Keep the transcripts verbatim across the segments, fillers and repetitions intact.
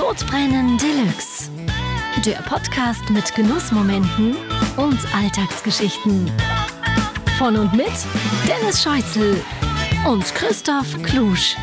Sodbrennen Deluxe. Der Podcast mit Genussmomenten und Alltagsgeschichten. Von und mit Dennis Scheuzel und Christoph Klusch.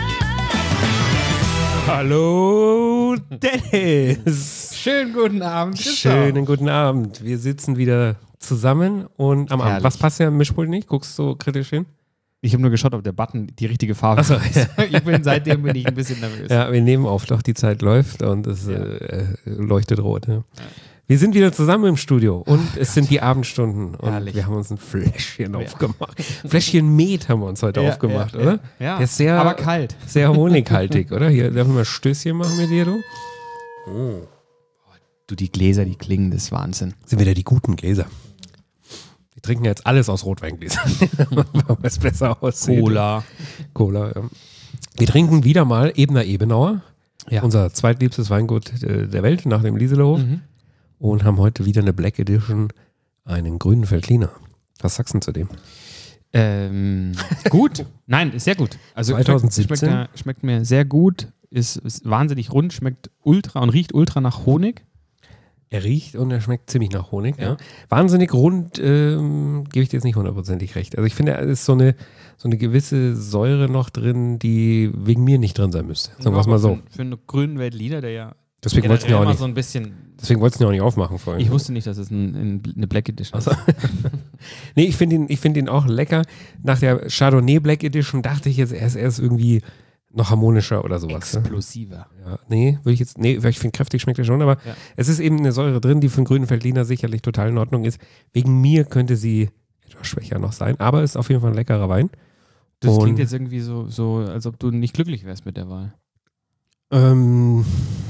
Hallo Dennis. Schönen guten Abend, Christoph. Schönen guten Abend. Wir sitzen wieder zusammen und am Abend. Herrlich. Was passt ja am Mischpult nicht? Guckst du so kritisch hin? Ich habe nur geschaut, ob der Button die richtige Farbe Ach so, ist. ja. Ich bin, seitdem bin ich ein bisschen nervös. Ja, wir nehmen auf, doch die Zeit läuft und es Ja. äh, leuchtet rot. Ja. Wir sind wieder zusammen im Studio und Ach, es sind die Abendstunden und Herrlich. wir haben uns ein Fläschchen Ja. aufgemacht. Fläschchen Met haben wir uns heute Ja, aufgemacht, ja, oder? Ja, ja. Der ist sehr, aber kalt. sehr honighaltig, oder? Hier, darf ich mal ein Stößchen machen mit dir, du? Oh. Du, die Gläser, die klingen, das ist Wahnsinn. Sind wieder die guten Gläser. Wir trinken jetzt alles aus Rotweingläsern, weil es besser aussieht. Cola. Cola, ja. Wir trinken wieder mal Ebener Ebenauer, Ja. unser zweitliebstes Weingut äh, der Welt nach dem Lieselerhof, Mhm. und haben heute wieder eine Black Edition, einen grünen Veltliner. Was sagst du denn zu dem? Ähm, gut. Nein, ist sehr gut. Also zwanzig siebzehn? Schmeckt, schmeckt, mir- schmeckt mir sehr gut. Ist, ist wahnsinnig rund, schmeckt ultra und riecht ultra nach Honig. Er riecht und er schmeckt ziemlich nach Honig. Ja. Ja. Wahnsinnig rund, ähm, gebe ich dir jetzt nicht hundertprozentig recht. Also ich finde, es ist so eine, so eine gewisse Säure noch drin, die wegen mir nicht drin sein müsste. Sagen wir es mal so. Für, für einen grünen Weltliner, der ja Deswegen wolltest du ihn generell auch immer nicht, so ein bisschen. deswegen wolltest du ihn auch nicht aufmachen vorhin. Ich wusste nicht, dass es ein, ein, eine Black Edition ist. Also, nee, ich finde ihn, ich finde ihn auch lecker. Nach der Chardonnay Black Edition dachte ich jetzt, er ist, er ist irgendwie noch harmonischer oder sowas. Ne? Explosiver. Ja, nee, würde ich jetzt, nee, ich finde kräftig schmeckt er schon, aber Ja. es ist eben eine Säure drin, die für einen grünen Veltliner sicherlich total in Ordnung ist. Wegen mir könnte sie etwas schwächer noch sein, aber ist auf jeden Fall ein leckerer Wein. Das Und- klingt jetzt irgendwie so, so, als ob du nicht glücklich wärst mit der Wahl. Ähm,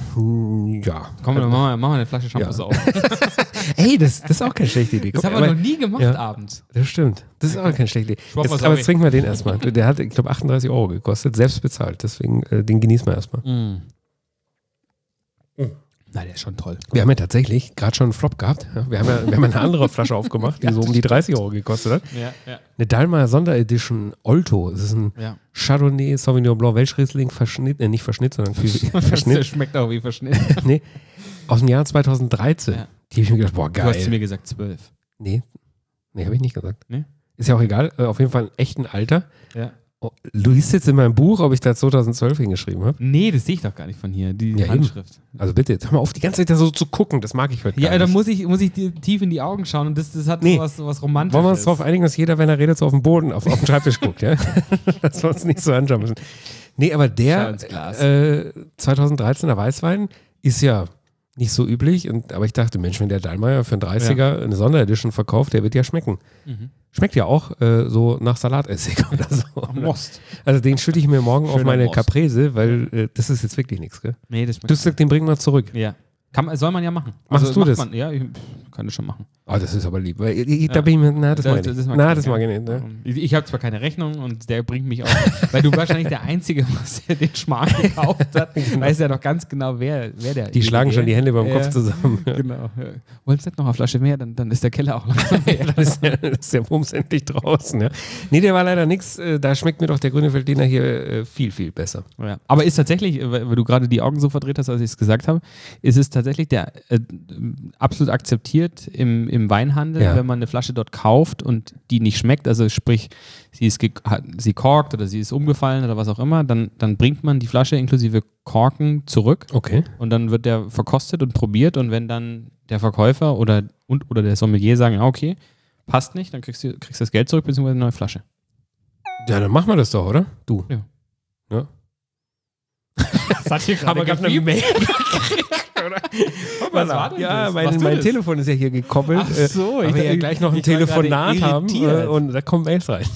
ja. Komm, dann machen wir, machen wir eine Flasche Shampoos Ja. auf. Ey, das, das ist auch keine schlechte Idee. Das Guck, haben wir aber- noch nie gemacht ja. abends. Das stimmt. Das ist auch keine schlechte Idee. Schwab Jetzt, was aber auf. jetzt trinken wir den erstmal. Der hat, ich glaube, achtunddreißig Euro gekostet, selbst bezahlt. Deswegen, äh, den genießen wir erstmal. Mm. Na, der ist schon toll. Wir haben ja tatsächlich gerade schon einen Flop gehabt. Ja, wir haben ja wir haben eine andere Flasche aufgemacht, die Ja, so um das die dreißig Euro gekostet hat. Ja, ja, Eine Dallmayr Sonderedition Olto. Das ist ein ja. Chardonnay Sauvignon Blanc Welschriesling Verschnitt, äh, nicht Verschnitt, sondern viel, Der Verschnitt. schmeckt auch wie verschnitten. Nee, aus dem Jahr zweitausenddreizehn. Ja. Die habe ich mir gedacht, boah, Du hast zu geil. mir gesagt zwölf. Nee, nee, habe ich nicht gesagt. Nee? Ist ja auch egal. Äh, auf jeden Fall ein echten Alter. Ja. Oh, du liest jetzt in meinem Buch, ob ich da zweitausendzwölf hingeschrieben habe. Nee, das sehe ich doch gar nicht von hier, die Ja, eben. Handschrift. Also bitte, jetzt hör mal auf, die ganze Zeit da so zu gucken. Das mag ich heute Ja, gar da nicht. muss ich, muss ich dir tief in die Augen schauen und das, das hat Nee. sowas, sowas Romantisches. Wollen wir uns darauf einigen, dass jeder, wenn er redet, so auf den Boden, auf, auf den Schreibtisch guckt, ja? Dass wir uns nicht so anschauen müssen. Nee, aber Schau der ins Glas. äh, zweitausenddreizehner Weißwein ist ja nicht so üblich. Und, aber ich dachte, Mensch, wenn der Dallmayr für einen dreißiger eine Sonderedition verkauft, der wird ja schmecken. Mhm. Schmeckt ja auch äh, so nach Salatessig oder so. Most. Also den schütte ich mir morgen auf Schöner meine Most. Caprese, weil äh, das ist jetzt wirklich nichts, gell? Nee, das schmeckt. Dussek, den bringen wir zurück. Ja. Kann man, soll man ja machen. Also Machst du macht das? Man, ja, ich kann das schon machen. Ah, das ist aber lieb. Weil, ich, da Ja. bin ich mir, na, das mag ich Das- nicht. das mag Na, ich das nicht, mag ja. ich nicht. Ne? Ich, ich habe zwar keine Rechnung und der bringt mich auch, weil du wahrscheinlich der Einzige warst, der den Schmarrn gekauft hat. Weiß ja noch ganz genau, wer, wer der Die schlagen schon die Hände beim Ja. Kopf zusammen. Genau. Ja. Wolltest du nicht noch eine Flasche mehr, dann, dann ist der Keller auch langsam leer. Dann ist der, dann ist der Bums endlich draußen. Ja. Nee, der war leider nichts. Da schmeckt mir doch der grüne Veltliner hier äh, viel, viel besser. Ja. Aber ist tatsächlich, äh, weil weil du gerade die Augen so verdreht hast, als ich es gesagt habe, ist es tatsächlich der äh, absolut akzeptiert im, im Weinhandel, Ja. wenn man eine Flasche dort kauft und die nicht schmeckt, also sprich, sie ist ge- hat, sie korkt oder sie ist umgefallen oder was auch immer, dann, dann bringt man die Flasche inklusive Korken zurück Okay. und dann wird der verkostet und probiert und wenn dann der Verkäufer oder, und, oder der Sommelier sagen, ja okay, passt nicht, dann kriegst du kriegst das Geld zurück beziehungsweise eine neue Flasche. Ja, dann machen wir das doch, oder? Du. Ja. Ja. Das hat hier Aber gerade eine Mail. Was war denn Ja, das? mein, Machst du mein das? Telefon ist ja hier gekoppelt. Ach so, äh, ich weil wir ja dachte, gleich noch ein ich war Telefonat gerade haben irritiert. äh, und da kommen Mails rein.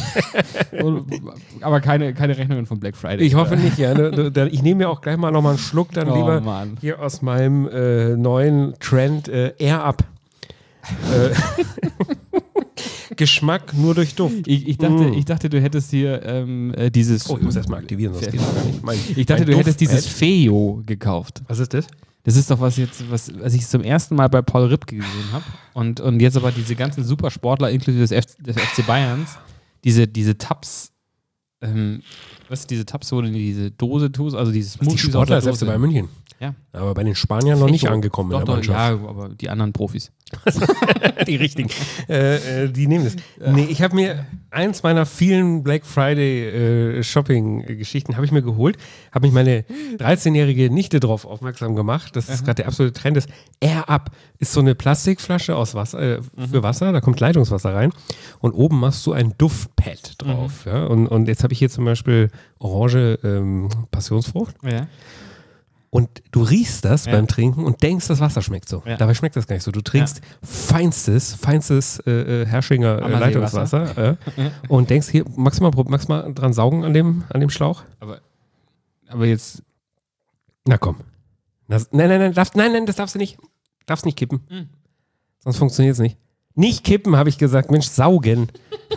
Aber keine, keine Rechnungen von Black Friday. Ich hoffe nicht, ja. Ne? Du- da- Ich nehme mir auch gleich mal nochmal einen Schluck dann Oh, lieber Mann. hier aus meinem äh, neuen Trend äh, Air Up. äh, Geschmack nur durch Duft. Ich, ich, dachte, Mm. ich dachte, du hättest hier ähm, äh, dieses. Oh, ich muss erstmal aktivieren, sonst geht das gar nicht. Mein, Ich dachte, mein du hättest Duftpad. dieses Feo gekauft. Was ist das? Das ist doch was jetzt, was, was ich zum ersten Mal bei Paul Ripke gesehen habe. Und, und jetzt aber diese ganzen Supersportler, inklusive des, F, des F C Bayerns, diese, diese Tabs, ähm, was ist diese Tabs, wo du in diese Dose tust, also dieses Die Smoothies aus Sportler der ist F C Dose. Bayern München. Ja. Aber bei den Spaniern noch nicht Echo. angekommen Doch, in der doch, ja, Mannschaft. aber die anderen Profis. Die richtigen. äh, äh, die nehmen das. Nee, ich habe mir eins meiner vielen Black Friday äh, Shopping-Geschichten habe ich mir geholt, habe mich meine dreizehnjährige Nichte darauf aufmerksam gemacht, dass das gerade der absolute Trend ist. Air Up ist so eine Plastikflasche aus Wasser, äh, Mhm. für Wasser, da kommt Leitungswasser rein und oben machst du ein Duftpad drauf. Mhm. Ja? Und, und jetzt habe ich hier zum Beispiel Orange ähm, Passionsfrucht. Ja. Und du riechst das Ja. beim Trinken und denkst, das Wasser schmeckt so. Ja. Dabei schmeckt das gar nicht so. Du trinkst feinstes, feinstes äh, äh, Herrschinger äh, Ammersee Leitungswasser äh, und denkst, hier, magst du mal, prob- magst du mal dran saugen an dem, an dem Schlauch? Aber, aber jetzt. Na komm. Das, nein, nein, nein, darfst, nein, nein, das darfst du nicht. Darfst nicht kippen. Mhm. Sonst funktioniert es nicht. Nicht kippen, habe ich gesagt. Mensch, saugen.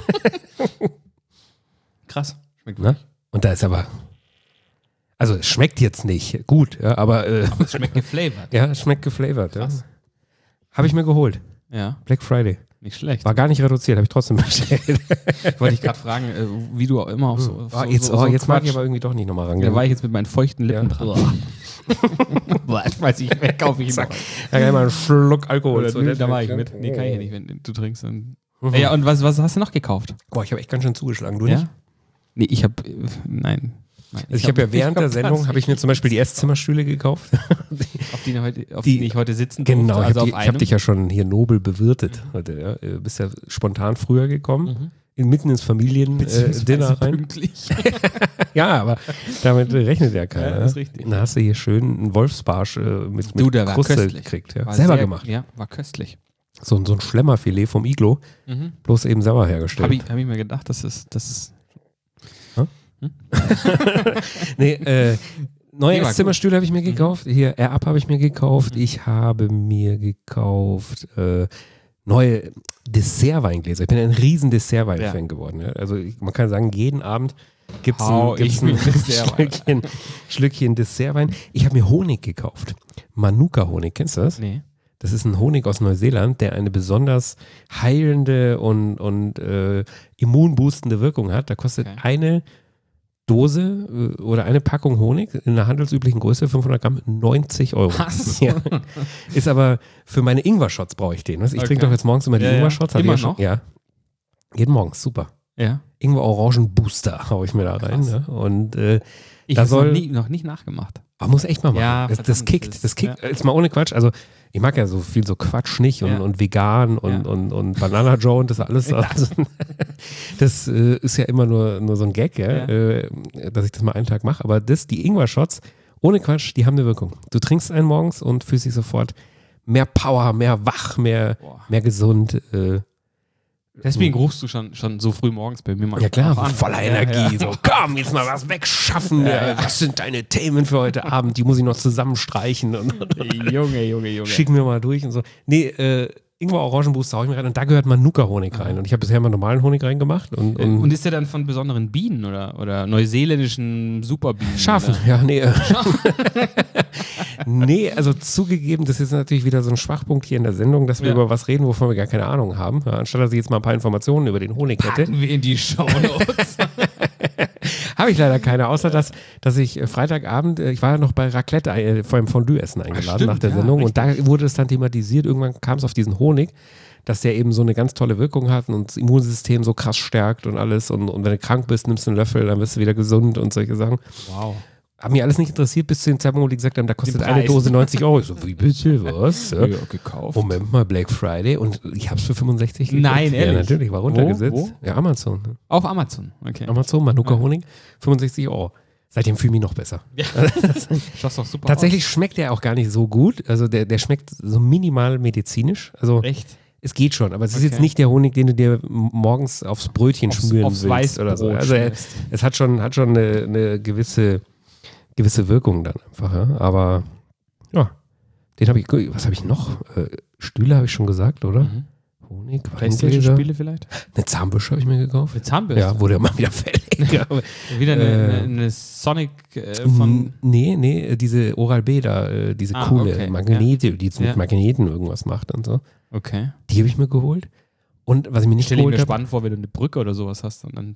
Krass. Schmeckt Na? Und da ist aber... Also es schmeckt jetzt nicht gut, ja, aber... Äh, Aber es schmeckt geflavored. ja, es schmeckt geflavored. Ja. Krass. Habe ich mir geholt. Ja, Black Friday. nicht schlecht. War gar nicht reduziert, habe ich trotzdem bestellt. Wollte ich gerade fragen, äh, wie du auch immer auf so. Auf Oh, so, jetzt so, oh, so jetzt mag ich Quatsch. aber irgendwie doch nicht nochmal Da rangehen. war ich jetzt mit meinen feuchten Lippen Ja. dran. Boah, schmeiß ich weg, kaufe ich ihn noch. Ja, ja, mal einen Schluck Alkohol. Oder, So, nee, ne? da war ich mit. Nee, kann ich ja nicht, wenn du trinkst. Dann. Mhm. Ja, und was, was hast du noch gekauft? Boah, ich habe echt ganz schön zugeschlagen. Du nicht? Ja? Nee, ich habe. Nein. Nein. Also ich habe ja während hab der Sendung, habe ich mir zum Beispiel die Esszimmerstühle gekauft. auf die, heute, auf Die- die ich heute sitzen Genau, durfte, ich also habe auf hab einem. dich ja schon hier nobel bewirtet heute. Ja. Du bist ja spontan früher gekommen, Mhm. in, mitten ins Familien-Dinner Beziehungsweise rein. pünktlich. Ja, aber damit rechnet ja keiner. Ja, das ist richtig. Dann hast du hier schön einen Wolfsbarsch äh, mit, mit Du, der war Kruste köstlich. gekriegt. Ja. War Selber sehr- gemacht. Ja, war köstlich. So, so ein Schlemmerfilet vom Iglo, Mhm. bloß eben selber hergestellt. Habe ich, hab ich mir gedacht, das ist, das ist. Nee, äh, neue Nee, war Esszimmerstühle habe ich mir gekauft. Hier Air Up habe ich mir gekauft. Mhm. Ich habe mir gekauft äh, neue Dessertweingläser. Ich bin ein riesen Dessertwein-Fan Ja. geworden. Ja. Also ich, man kann sagen, jeden Abend gibt es Hau ein, gibt's ich ein mir Dessertwein. Schlückchen, Schlückchen Dessertwein. Ich habe mir Honig gekauft. Manuka-Honig, kennst du das? Nee. Das ist ein Honig aus Neuseeland, der eine besonders heilende und, und äh, immunboostende Wirkung hat. Da kostet Okay. eine Dose äh, oder eine Packung Honig in einer handelsüblichen Größe, fünfhundert Gramm, neunzig Euro. Was? Ja. Ist aber für meine Ingwer-Shots brauche ich den. Was? Ich Okay. trinke doch jetzt morgens immer die Ja, ja. Ingwer-Shots. Hab ich Immer ja schon- noch? Ja. Jeden Morgen, super. Ja. Ingwer-Orangen-Booster haue ich mir da rein. Krass. Ne? Und äh, Ich Da habe soll- noch, nie, noch nicht nachgemacht. man muss echt mal machen. Ja, das, das verdammt, kickt, das- das kickt. ja. Jetzt mal ohne Quatsch. Also ich mag ja so viel so Quatsch nicht und, Ja. und vegan und, Ja. und, und Banana Joe und das alles. Also, das äh, ist ja immer nur, nur so ein Gag, ja, Ja. Äh, dass ich das mal einen Tag mache. Aber das, die Ingwer-Shots, ohne Quatsch, die haben eine Wirkung. Du trinkst einen morgens und fühlst dich sofort mehr Power, mehr wach, mehr, Boah. mehr gesund. Äh, Deswegen rufst du schon, schon so früh morgens bei mir mal ja klar, auch an. voller Ja, Energie. ja. So, komm, jetzt mal was wegschaffen. Ja, ja. Was sind deine Themen für heute Abend? Die muss ich noch zusammenstreichen und, und Junge, Junge, Junge. schicken wir mal durch und so. Nee, äh, Ingwer Orangenbooster hau ich mir rein und da gehört Manuka-Honig rein. Und ich habe bisher immer normalen Honig reingemacht. Und, und, Und ist der dann von besonderen Bienen oder, oder neuseeländischen Superbienen? Schafen, Oder? ja, nee. äh. Nee, also zugegeben, das ist natürlich wieder so ein Schwachpunkt hier in der Sendung, dass wir Ja. über was reden, wovon wir gar keine Ahnung haben. Ja, anstatt dass ich jetzt mal ein paar Informationen über den Honig hätte, Packen wir in die Shownotes. habe ich leider keine, außer dass, dass ich äh, Freitagabend, äh, ich war ja noch bei Raclette, äh, vor dem Fondue-Essen eingeladen stimmt, nach der ja, Sendung und da wurde es dann thematisiert, irgendwann kam es auf diesen Honig, dass der eben so eine ganz tolle Wirkung hat und das Immunsystem so krass stärkt und alles und, und wenn du krank bist, nimmst du einen Löffel, dann bist du wieder gesund und solche Sachen. Wow. Hat mich alles nicht interessiert, bis zu dem Zeitpunkt, wo die gesagt haben, da kostet Den eine Preis. Dose neunzig Euro. Ich so, wie bitte, was? Ja. Ja, gekauft. Moment mal, Black Friday und ich habe es für fünfundsechzig gekriegt. Nein, Ja, ehrlich? natürlich, war runtergesetzt. Wo? Ja, Amazon. ne? Auf Amazon. Okay. Amazon, Manuka Honig, fünfundsechzig Euro. Seitdem fühle ich mich noch besser. Schaust doch super Tatsächlich schmeckt der auch gar nicht so gut. Also der, der schmeckt so minimal medizinisch. Also aus. Echt? es geht schon, aber es ist Okay. jetzt nicht der Honig, den du dir m- morgens aufs Brötchen Aufs- schmüren aufs willst oder so. Weißbrot Also er, schmierst. es hat schon, hat schon eine, eine gewisse, gewisse Wirkung dann einfach. Ja? Aber ja, den habe ich, was habe ich noch? Äh, Stühle habe ich schon gesagt, oder? Mhm. Honig, PlayStation Weingläser. Spiele vielleicht? Eine Zahnbürste habe ich mir gekauft. Mit Zahnbürste? Ja, wurde ja mal wieder fällig. Aber, Wieder eine, Äh, eine, eine Sonic äh, von. N- nee, nee, diese Oral-B da, äh, diese Ah, coole okay, Magnete, die jetzt mit Ja. Magneten irgendwas macht und so. Okay. Die habe ich mir geholt. Und was ich mir Ich nicht stelle mir geholt habe, spannend vor, wenn du eine Brücke oder sowas hast und dann.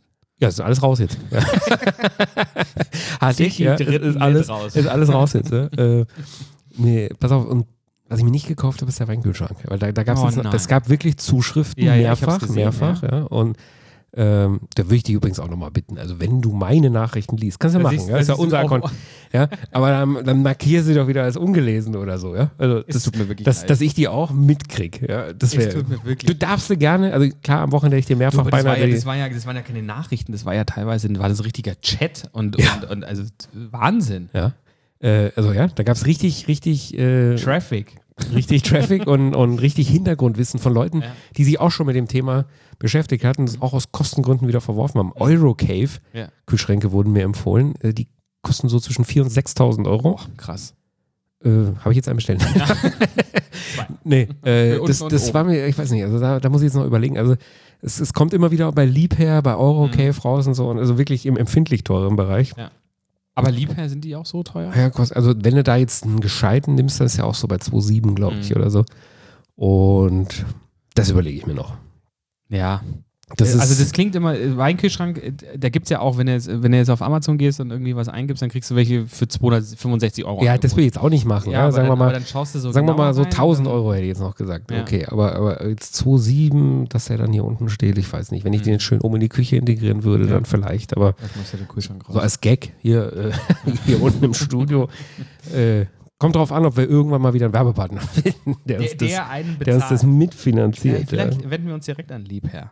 Ja, ist alles raus jetzt. Ja. Hatte ich, ja, ist alles, raus. ist alles raus jetzt. Ja. Äh, nee, pass auf, und was ich mir nicht gekauft habe, ist der Weinkühlschrank. Weil da, da gab's oh, jetzt noch, es gab wirklich Zuschriften, ja, mehrfach, ja, gesehen, mehrfach. Ja. Ja. Und ähm, da würde ich dich übrigens auch nochmal bitten, also wenn du meine Nachrichten liest, kannst du ja machen, siehst, ja, ist ja unser Account. Ja, aber dann, dann markier sie doch wieder als ungelesen oder so, ja. Also das, es tut mir wirklich dass, leid. dass ich die auch mitkriege. Ja, das wär, es tut mir wirklich du darfst sie gerne, also klar, am Wochenende ich dir mehrfach du, das, beinahe. war ja, das, war ja, das waren ja keine Nachrichten, das war ja teilweise war das ein richtiger Chat und, ja. und, und also Wahnsinn. Ja. Äh, also ja, da gab es richtig, richtig äh, Traffic. Richtig Traffic und, und richtig Hintergrundwissen von Leuten, ja. die sich auch schon mit dem Thema beschäftigt hatten, das auch aus Kostengründen wieder verworfen haben. Eurocave, ja. Kühlschränke wurden mir empfohlen, äh, die kosten so zwischen viertausend und sechstausend Euro. Oh, krass. Äh, Habe ich jetzt einen bestellt? Ja. nee, äh, das, das war mir, ich weiß nicht, also da, da muss ich jetzt noch überlegen. Also es, es kommt immer wieder bei Liebherr, bei Eurocave mhm. raus und so, und also wirklich im empfindlich teuren Bereich. Ja. Aber Liebherr, sind die auch so teuer? Ja, also wenn du da jetzt einen gescheiten nimmst, dann ist ja auch so bei zwei Komma sieben, glaube ich, mhm. oder so. Und das überlege ich mir noch. Ja. Das also ist das klingt immer, Weinkühlschrank, da gibt es ja auch, wenn du, jetzt, wenn du jetzt auf Amazon gehst und irgendwie was eingibst, dann kriegst du welche für zweihundertfünfundsechzig Euro. Ja, angeboten. Das will ich jetzt auch nicht machen. Ja, ja, sagen dann, wir mal, dann schaust du so sagen wir mal so rein, tausend Euro hätte ich jetzt noch gesagt. Ja. Okay, aber, aber jetzt zwei Komma sieben, dass der dann hier unten steht, ich weiß nicht. Wenn ich mhm. den jetzt schön oben in die Küche integrieren würde, ja. dann vielleicht. Aber ja den Kühlschrank raus. So als Gag hier, äh, hier unten im Studio. Äh, kommt drauf an, ob wir irgendwann mal wieder einen Werbepartner finden, der, der, uns, das, der, einen der uns das mitfinanziert. Ja, vielleicht ja. wenden wir uns direkt an Liebherr.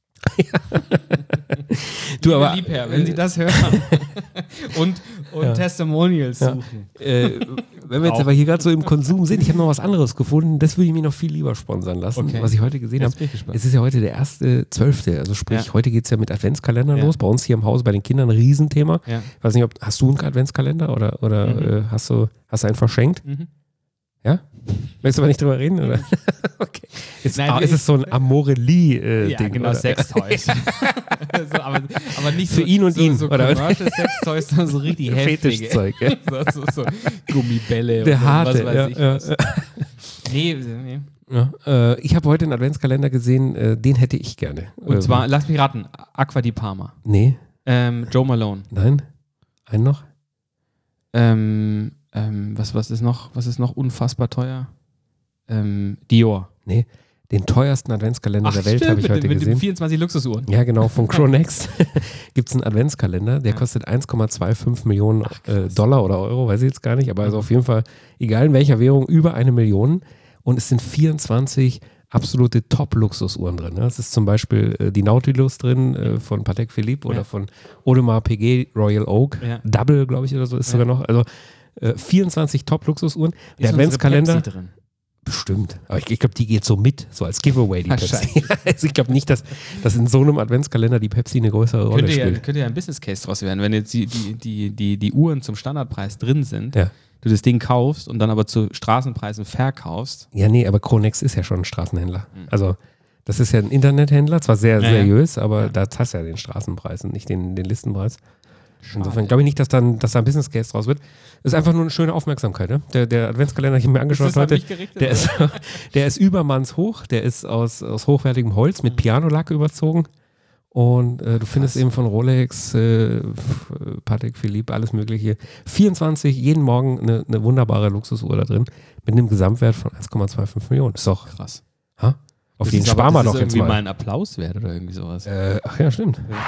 du, aber, Liebherr, wenn Sie das hören und, und ja. Testimonials ja. suchen. Äh, wenn wir jetzt aber hier gerade so im Konsum sind, ich habe noch was anderes gefunden, das würde ich mir noch viel lieber sponsern lassen, okay. was ich heute gesehen habe. Es ist ja heute der erste zwölfte, also sprich, ja. heute geht es ja mit Adventskalendern ja. los, bei uns hier im Haus, bei den Kindern ein Riesenthema. Ja. Ich weiß nicht, ob, hast du einen Adventskalender oder, oder mhm. äh, hast du hast du einen verschenkt? Mhm. Ja? Möchtest du aber nicht drüber reden? Oder? Okay. Jetzt Nein, ah, ist es so ein Amorelie-Ding. Äh, ja, genau, Sextoys. so, aber, aber nicht für so, ihn und so, ihn. So oder? Commercial Sextoys, sondern so richtig heftige. Fetischzeug. Ja. so, so, so Gummibälle Der und harte, was weiß ja, ich. Ja, Was. ja. Nee, nee. Ja, äh, ich habe heute einen Adventskalender gesehen, äh, den hätte ich gerne. Und ähm, zwar, lass mich raten, Aqua di Parma. Nee. Ähm, Joe Malone. Nein. Einen noch? Ähm, ähm, was, was ist noch, was ist noch unfassbar teuer? Ähm, Dior. Nee, den teuersten Adventskalender Ach, der Welt habe ich mit, heute mit gesehen. Mit vierundzwanzig Luxusuhren. Ja, genau, von Chronext gibt es einen Adventskalender, der ja. kostet eins Komma fünfundzwanzig Millionen Ach, äh, Dollar oder Euro, weiß ich jetzt gar nicht, aber also auf jeden Fall, egal in welcher Währung, über eine Million, und es sind vierundzwanzig absolute Top-Luxusuhren drin. Ne? Es ist zum Beispiel äh, die Nautilus drin äh, von Patek Philippe oder ja. von Audemars Piguet Royal Oak, ja. Double, glaube ich, oder so ist ja. sogar noch, also äh, vierundzwanzig Top-Luxusuhren. Der Adventskalender drin. Bestimmt. Aber ich, ich glaube, die geht so mit, so als Giveaway, die Pepsi. Also ich glaube nicht, dass, dass in so einem Adventskalender die Pepsi eine größere Rolle könnte spielt. Ja, könnte ja ein Business Case draus werden, wenn jetzt die, die, die, die, die Uhren zum Standardpreis drin sind, ja. du das Ding kaufst und dann aber zu Straßenpreisen verkaufst. Ja, nee, aber Chronext ist ja schon ein Straßenhändler. Mhm. Also das ist ja ein Internethändler, zwar sehr ja, seriös, aber ja. da hast du ja den Straßenpreis und nicht den, den Listenpreis. Insofern glaube ich nicht, dass, dann, dass da ein Business Case draus wird. Ist einfach nur eine schöne Aufmerksamkeit. Ne? Der, der Adventskalender, den ich mir angeschaut habe, der, ist, der ist übermanns hoch, der ist aus, aus hochwertigem Holz mit Pianolack überzogen. Und äh, du findest eben von Rolex, äh, Patek Philippe, alles mögliche. vierundzwanzig, jeden Morgen eine, eine wunderbare Luxusuhr da drin, mit einem Gesamtwert von eins Komma fünfundzwanzig Millionen. Ist doch krass. Ha? Auf das den sparen wir doch jetzt mal. Das ist irgendwie mal ein Applaus wert oder irgendwie sowas. Äh, ach ja, stimmt. Ja.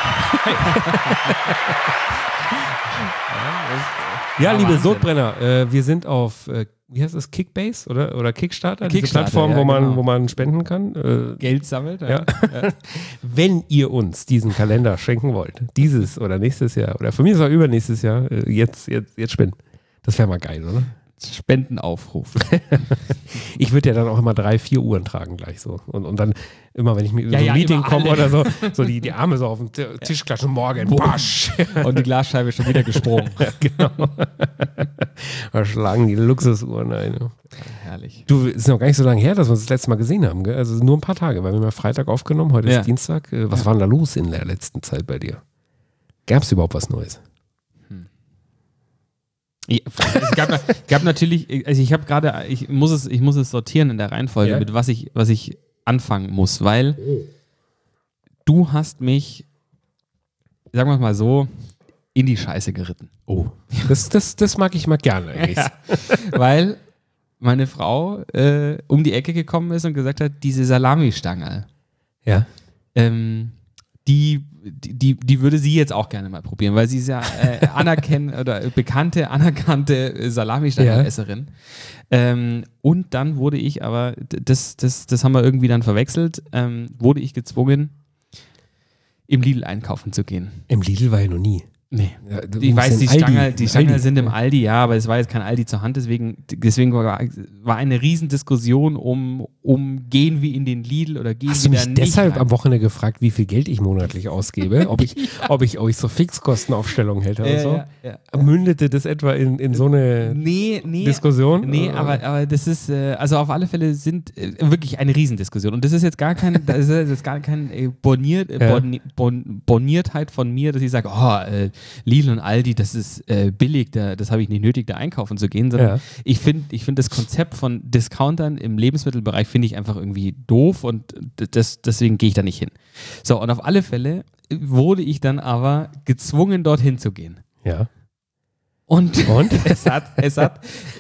Ja, liebe Wahnsinn. Sodbrenner, äh, wir sind auf, äh, wie heißt das, Kickbase oder, oder Kickstarter? Kickstarter, diese Plattform, ja, wo, man, genau. wo man spenden kann. Äh, Geld sammelt. Ja. Ja. Wenn ihr uns diesen Kalender schenken wollt, dieses oder nächstes Jahr, oder von mir ist auch übernächstes Jahr, äh, jetzt, jetzt, jetzt spenden. Das wäre mal geil, oder? Spendenaufruf. Ich würde ja dann auch immer drei, vier Uhren tragen gleich so. Und, und dann immer, wenn ich mit ja, so ein ja, Meeting komme oder so, so die, die Arme so auf den Tisch klatschen, morgen, basch. Und die Glasscheibe ist schon wieder gesprungen. Ja, genau. Da schlagen die Luxusuhren ein. Ja, herrlich. Du, es ist noch gar nicht so lange her, dass wir uns das letzte Mal gesehen haben, gell? Also nur ein paar Tage, weil wir haben ja Freitag aufgenommen, heute ja. ist Dienstag. Was ja. war denn da los in der letzten Zeit bei dir? Gab es überhaupt was Neues? Ja, es gab, gab natürlich, also ich habe gerade, ich muss es, ich muss es sortieren in der Reihenfolge, ja. mit was ich, was ich anfangen muss, weil du hast mich sagen wir mal so, in die Scheiße geritten. Oh, das, das, das mag ich mal gerne eigentlich. Ja, weil meine Frau äh, um die Ecke gekommen ist und gesagt hat, diese Salamistange, Ja. ähm, die, die, die würde sie jetzt auch gerne mal probieren, weil sie ist ja äh, anerkennende oder bekannte, anerkannte Salamistangenesserin. Ja. Ähm, und dann wurde ich aber, das, das, das haben wir irgendwie dann verwechselt, ähm, wurde ich gezwungen, im Lidl einkaufen zu gehen. Im Lidl war ich noch nie. Nee. Ja, ich weiß, die Stange, die Stange sind im ja. Aldi, ja, aber es war jetzt kein Aldi zur Hand, deswegen, deswegen war, war eine Riesendiskussion um, um gehen wir in den Lidl oder gehen Hast wir du mich da nicht deshalb rein. am Wochenende gefragt, wie viel Geld ich monatlich ausgebe? Ob ich, ja. ob ich euch so Fixkostenaufstellungen hätte oder Ja, so? ja, ja. Mündete das etwa in, in so eine nee, nee, Diskussion? Nee, aber, aber das ist, äh, also auf alle Fälle sind äh, wirklich eine Riesendiskussion. Und das ist jetzt gar kein, das ist jetzt gar kein äh, Boniert, äh, Ja. Boni, bon, Boniertheit von mir, dass ich sage, oh, äh, Lidl und Aldi, das ist äh, billig, da, das habe ich nicht nötig, da einkaufen zu gehen, sondern Ja. ich finde ich find das Konzept von Discountern im Lebensmittelbereich finde ich einfach irgendwie doof und das, deswegen gehe ich da nicht hin. So, und auf alle Fälle wurde ich dann aber gezwungen, dorthin zu gehen. Ja. Und, Und? es hat, es hat,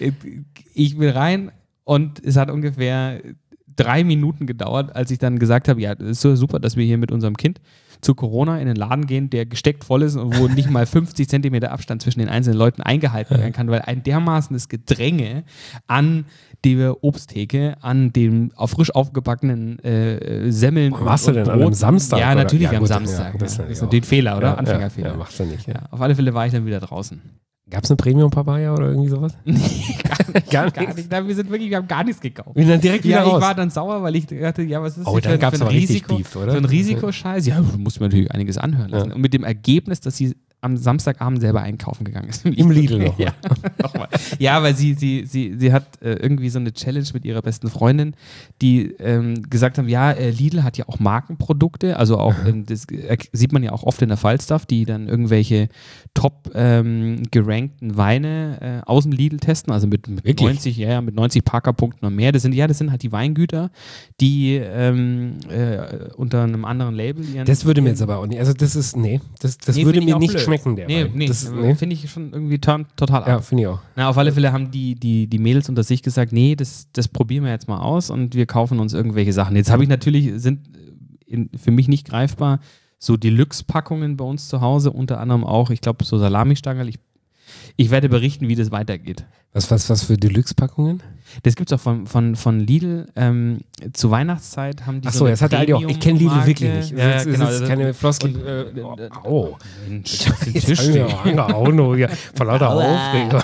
ich will rein und es hat ungefähr drei Minuten gedauert, als ich dann gesagt habe, ja, das ist so super, dass wir hier mit unserem Kind zu Corona in den Laden gehen, der gesteckt voll ist und wo nicht mal fünfzig Zentimeter Abstand zwischen den einzelnen Leuten eingehalten werden kann, weil ein dermaßenes Gedränge an der Obsttheke, an dem auf frisch aufgebackenen äh, Semmeln Wo warst du denn? An einem Samstag, Ja, oder? natürlich Ja, am gut, Samstag. ja, das ist Ja, natürlich das ist natürlich ein Fehler, oder? Ja, Anfängerfehler. Ja, ja, macht's ja nicht. Ja. Ja, auf alle Fälle war ich dann wieder draußen. Gab es eine Premium-Papaya oder irgendwie sowas? Nee, gar nicht. Gar gar nicht. Wir sind wirklich, wir haben gar nichts gekauft. Und dann direkt wieder Ja, ich raus. war dann sauer, weil ich dachte, ja, was ist Oh, das dann für, gab's für ein aber richtig Risiko? Beef, oder? So ein Risikoscheiß. Ja, du musst mir natürlich einiges anhören lassen. Ja. Und mit dem Ergebnis, dass sie am Samstagabend selber einkaufen gegangen ist. Im Lidl noch. Ja, nochmal. Ja, weil sie, sie, sie, sie hat äh, irgendwie so eine Challenge mit ihrer besten Freundin, die ähm, gesagt haben, ja, äh, Lidl hat ja auch Markenprodukte, also auch, ähm, das äh, sieht man ja auch oft in der Fallstuff, die dann irgendwelche top ähm, gerankten Weine äh, aus dem Lidl testen, also mit, mit Wirklich? neunzig, ja, ja, mit neunzig Parker-Punkten und mehr. Das sind, ja, das sind halt die Weingüter, die ähm, äh, unter einem anderen Label ihren, Das würde mir jetzt aber auch nicht, also das ist, nee, das, das Nee, würde find ich mir auch nicht blöd. schmecken, der Nee, Wein. nee, Das, nee. finde ich schon irgendwie turn, total ab. Ja, finde ich auch. Na, auf alle Fälle haben die, die, die Mädels unter sich gesagt, nee, das, das probieren wir jetzt mal aus und wir kaufen uns irgendwelche Sachen. Jetzt habe ich natürlich, sind in, für mich nicht greifbar, so Deluxe-Packungen bei uns zu Hause, unter anderem auch, ich glaube, so Salamistangerl. Ich, ich werde berichten, wie das weitergeht. Was, was, was für Deluxe-Packungen? Das gibt es auch von, von, von Lidl. Ähm, zur Weihnachtszeit haben die Achso, so eine das hat der Aldi auch. Ich kenne Lidl Premium-Marke. wirklich nicht. Ja, das ist, genau. das ist keine Floskel. Und, Äh, äh, oh, Mensch, auf den jetzt Tisch haben wir legen. angehauen, oh, ja, vor lauter Aufregung.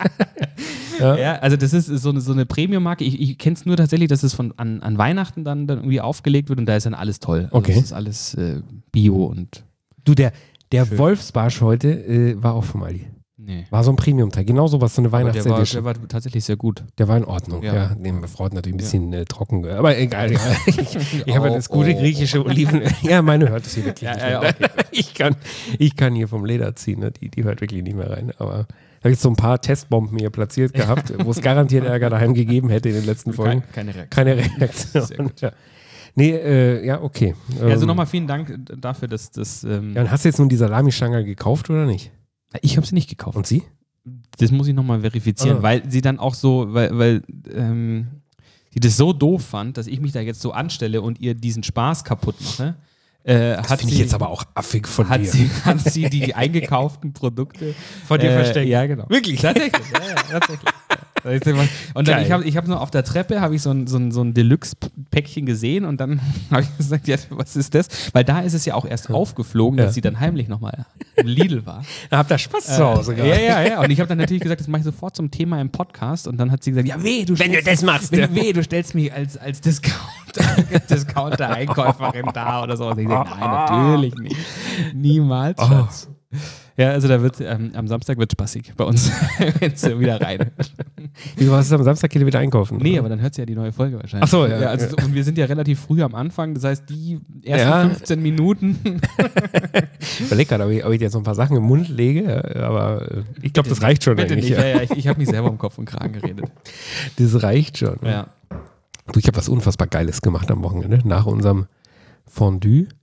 ja. Ja, also das ist so eine, so eine Premium-Marke. Ich, ich kenne es nur tatsächlich, dass es von, an, an Weihnachten dann, dann irgendwie aufgelegt wird und da ist dann alles toll. Also Okay. das ist alles äh, Bio und Du, der, der Schön. Wolfsbarsch heute äh, war auch vom Aldi. nee. War so ein Premium-Teil. Genau so was, so eine Aber der war, Weihnachtsedition. der war tatsächlich sehr gut. Der war in Ordnung, ja. Ja. Nee, meine Frau hat natürlich ein bisschen äh, trocken gehört. Aber egal, egal. Ich, ich habe ja das gute griechische Oliven. Ja, meine hört es hier wirklich Ja, nicht ja, mehr. okay. ich, kann, ich kann hier vom Leder ziehen, ne? die, die hört wirklich nicht mehr rein. Aber da habe ich so ein paar Testbomben hier platziert gehabt, wo es garantiert Ärger daheim gegeben hätte in den letzten Folgen. Keine, keine Reaktion. Keine Sehr Reaktion. gut. Ja. Nee, äh, ja, okay. Ja, also Ähm, nochmal vielen Dank dafür, dass das. Ähm, Ja, und hast du jetzt nun die Salamistange gekauft oder nicht? ich habe sie nicht gekauft. Und sie? Das muss ich nochmal verifizieren, Ah. weil sie dann auch so, weil, weil ähm, sie das so doof fand, dass ich mich da jetzt so anstelle und ihr diesen Spaß kaputt mache. Äh, Das hat finde ich sie, jetzt aber auch affig von hat dir. sie, hat sie die eingekauften Produkte Von dir äh, versteckt? Ja, genau. Wirklich? Tatsächlich. Ja, ja, tatsächlich. Und dann, Geil. ich habe ich hab nur auf der Treppe habe ich so ein, so ein, so ein Deluxe-Päckchen gesehen und dann habe ich gesagt, ja, was ist das? Weil da ist es ja auch erst aufgeflogen, Ja. dass sie dann heimlich nochmal im Lidl war. Da habt ihr Spaß zu Hause Äh, gehabt. ja, ja, ja. Und ich habe dann natürlich gesagt, das mache ich sofort zum Thema im Podcast. Und dann hat sie gesagt, ja, weh, du Wenn du stellst, das machst, ja. wenn, weh, du stellst mich als, als Discounter, Discounter-Einkäuferin da oder so. Und ich sage, nein, natürlich nicht. Niemals, Oh. Schatz. Ja, also da wird, ähm, am Samstag wird spaßig bei uns, wenn es wieder rein. Wieso hast du am Samstag hier wieder einkaufen? Nee, aber dann hört sie ja die neue Folge wahrscheinlich. Ach so, ja. also, Und wir sind ja relativ früh am Anfang, das heißt, die ersten Ja. fünfzehn Minuten. Ich überleg gerade, ob ich, ob ich jetzt noch ein paar Sachen im Mund lege, aber äh, ich glaube, das reicht schon Bitte eigentlich. nicht. Ja. Ja, ja, ich ich habe mich selber um Kopf und Kragen geredet. Das reicht schon. Ja. Du, ich habe was unfassbar Geiles gemacht am Wochenende. Nach unserem Fondue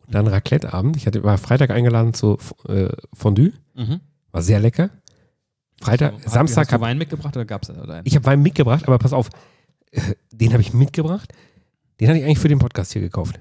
dann Raclette-Abend. Ich hatte, war Freitag eingeladen zu äh, Fondue. Mhm. War sehr lecker. Freitag, Hast Samstag du habe Wein mitgebracht oder gab es da einen? ich habe Wein mitgebracht, aber pass auf, äh, den habe ich mitgebracht. Den hatte ich eigentlich für den Podcast hier gekauft.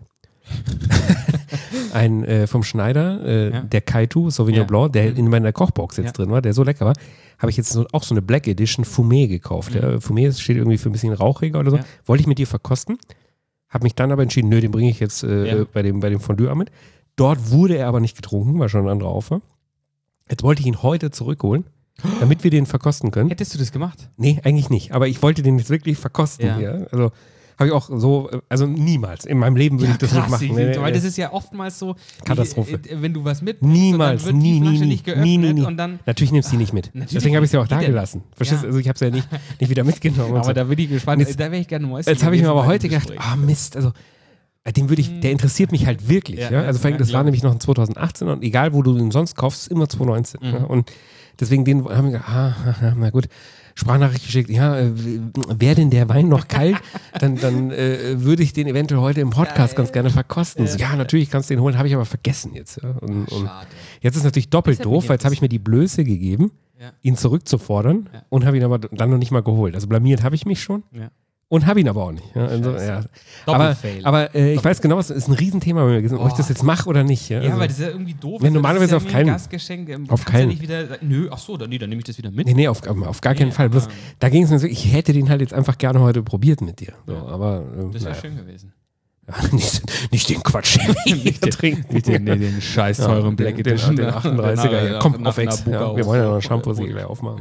Ein äh, vom Schneider, äh, Ja. der Kaitu Sauvignon Ja. Blanc, der in meiner Kochbox jetzt Ja. drin war, der so lecker war, habe ich jetzt so, auch so eine Black Edition Fumé gekauft. Mhm. Ja. Fumé steht irgendwie für ein bisschen rauchiger oder so. Ja. Wollte ich mit dir verkosten, habe mich dann aber entschieden, nö, den bringe ich jetzt äh, Ja. bei dem, bei dem Fondue mit. Dort wurde er aber nicht getrunken, war schon ein anderer Aufwand. Jetzt wollte ich ihn heute zurückholen, damit wir den verkosten können. Hättest du das gemacht? Nee, eigentlich nicht. Aber ich wollte den jetzt wirklich verkosten. Ja. Ja. Also habe ich auch so, also niemals. In meinem Leben würde ich das nicht machen. ich- Nee, nee, weil nee. das ist ja oftmals so, Katastrophe. äh, wenn du was mitbringst, Niemals, und dann wird nie, die Flasche nie, nicht nie, geöffnet nie, nie, nie. und dann, Natürlich nimmst du die nicht mit. Natürlich Deswegen habe ich sie auch nicht. da Wie denn? gelassen. Verstehst du? Ja. Also ich habe sie ja nicht, nicht wieder mitgenommen. und aber so. da bin ich gespannt, Und jetzt- da wäre ich gerne Mäuschen Jetzt habe ich mir gewesen aber bei heute dem gedacht, Gespräch. ah Mist, also äh, den würde ich, der interessiert mich halt wirklich. Ja, Ja, ja, Also vor allem, ja, das war glaub nämlich noch in zwanzig achtzehn und egal wo du den sonst kaufst, ist immer zwanzig neunzehn. Mhm. Ja, und deswegen den haben wir gedacht, ah, ah, ah, na gut. Sprachnachricht geschickt, ja, äh, wäre denn der Wein noch kalt, dann, dann äh, würde ich den eventuell heute im Podcast Geil. ganz gerne verkosten. So, Ja. ja, natürlich kannst du den holen, habe ich aber vergessen jetzt. Ja. Und, und Schade. jetzt ist natürlich doppelt Das hat doof, mich weil jetzt habe ich mir die Blöße gegeben, Ja. ihn zurückzufordern Ja. und habe ihn aber dann noch nicht mal geholt. Also blamiert habe ich mich schon Ja. und habe ihn aber auch nicht. Ja. Also, Scheiße. ja. Aber, Doppelfail. aber äh, ich weiß genau, es ist ein Riesenthema bei mir gewesen, ob ich Oh. das jetzt mache oder nicht. Ja, Ja, also, weil das ist ja irgendwie doof. Wenn Also, normalerweise das ist auf ja wie ein keinen- Gastgeschenk. ähm, auf kannst keinen- Ja nicht wieder, sagen, nö, ach so, dann, nee, dann nehme ich das wieder mit. nee, nee, auf, auf gar keinen Nee, Fall. Bloß, aber- da ging es mir so, ich hätte den halt jetzt einfach gerne heute probiert mit dir. So, Ja. aber äh, Das wäre naja. schön gewesen. Ja, nicht, nicht den Quatsch, den wir hier trinken. Nicht den, nee, den scheiß Ja, teuren den, Black den, Edition. den achtunddreißiger. Nach- Ja, komm, nach auf Ex. Nabucco Ja, wir auf- wollen ja noch einen auf- Shampoo auf- gleich aufmachen.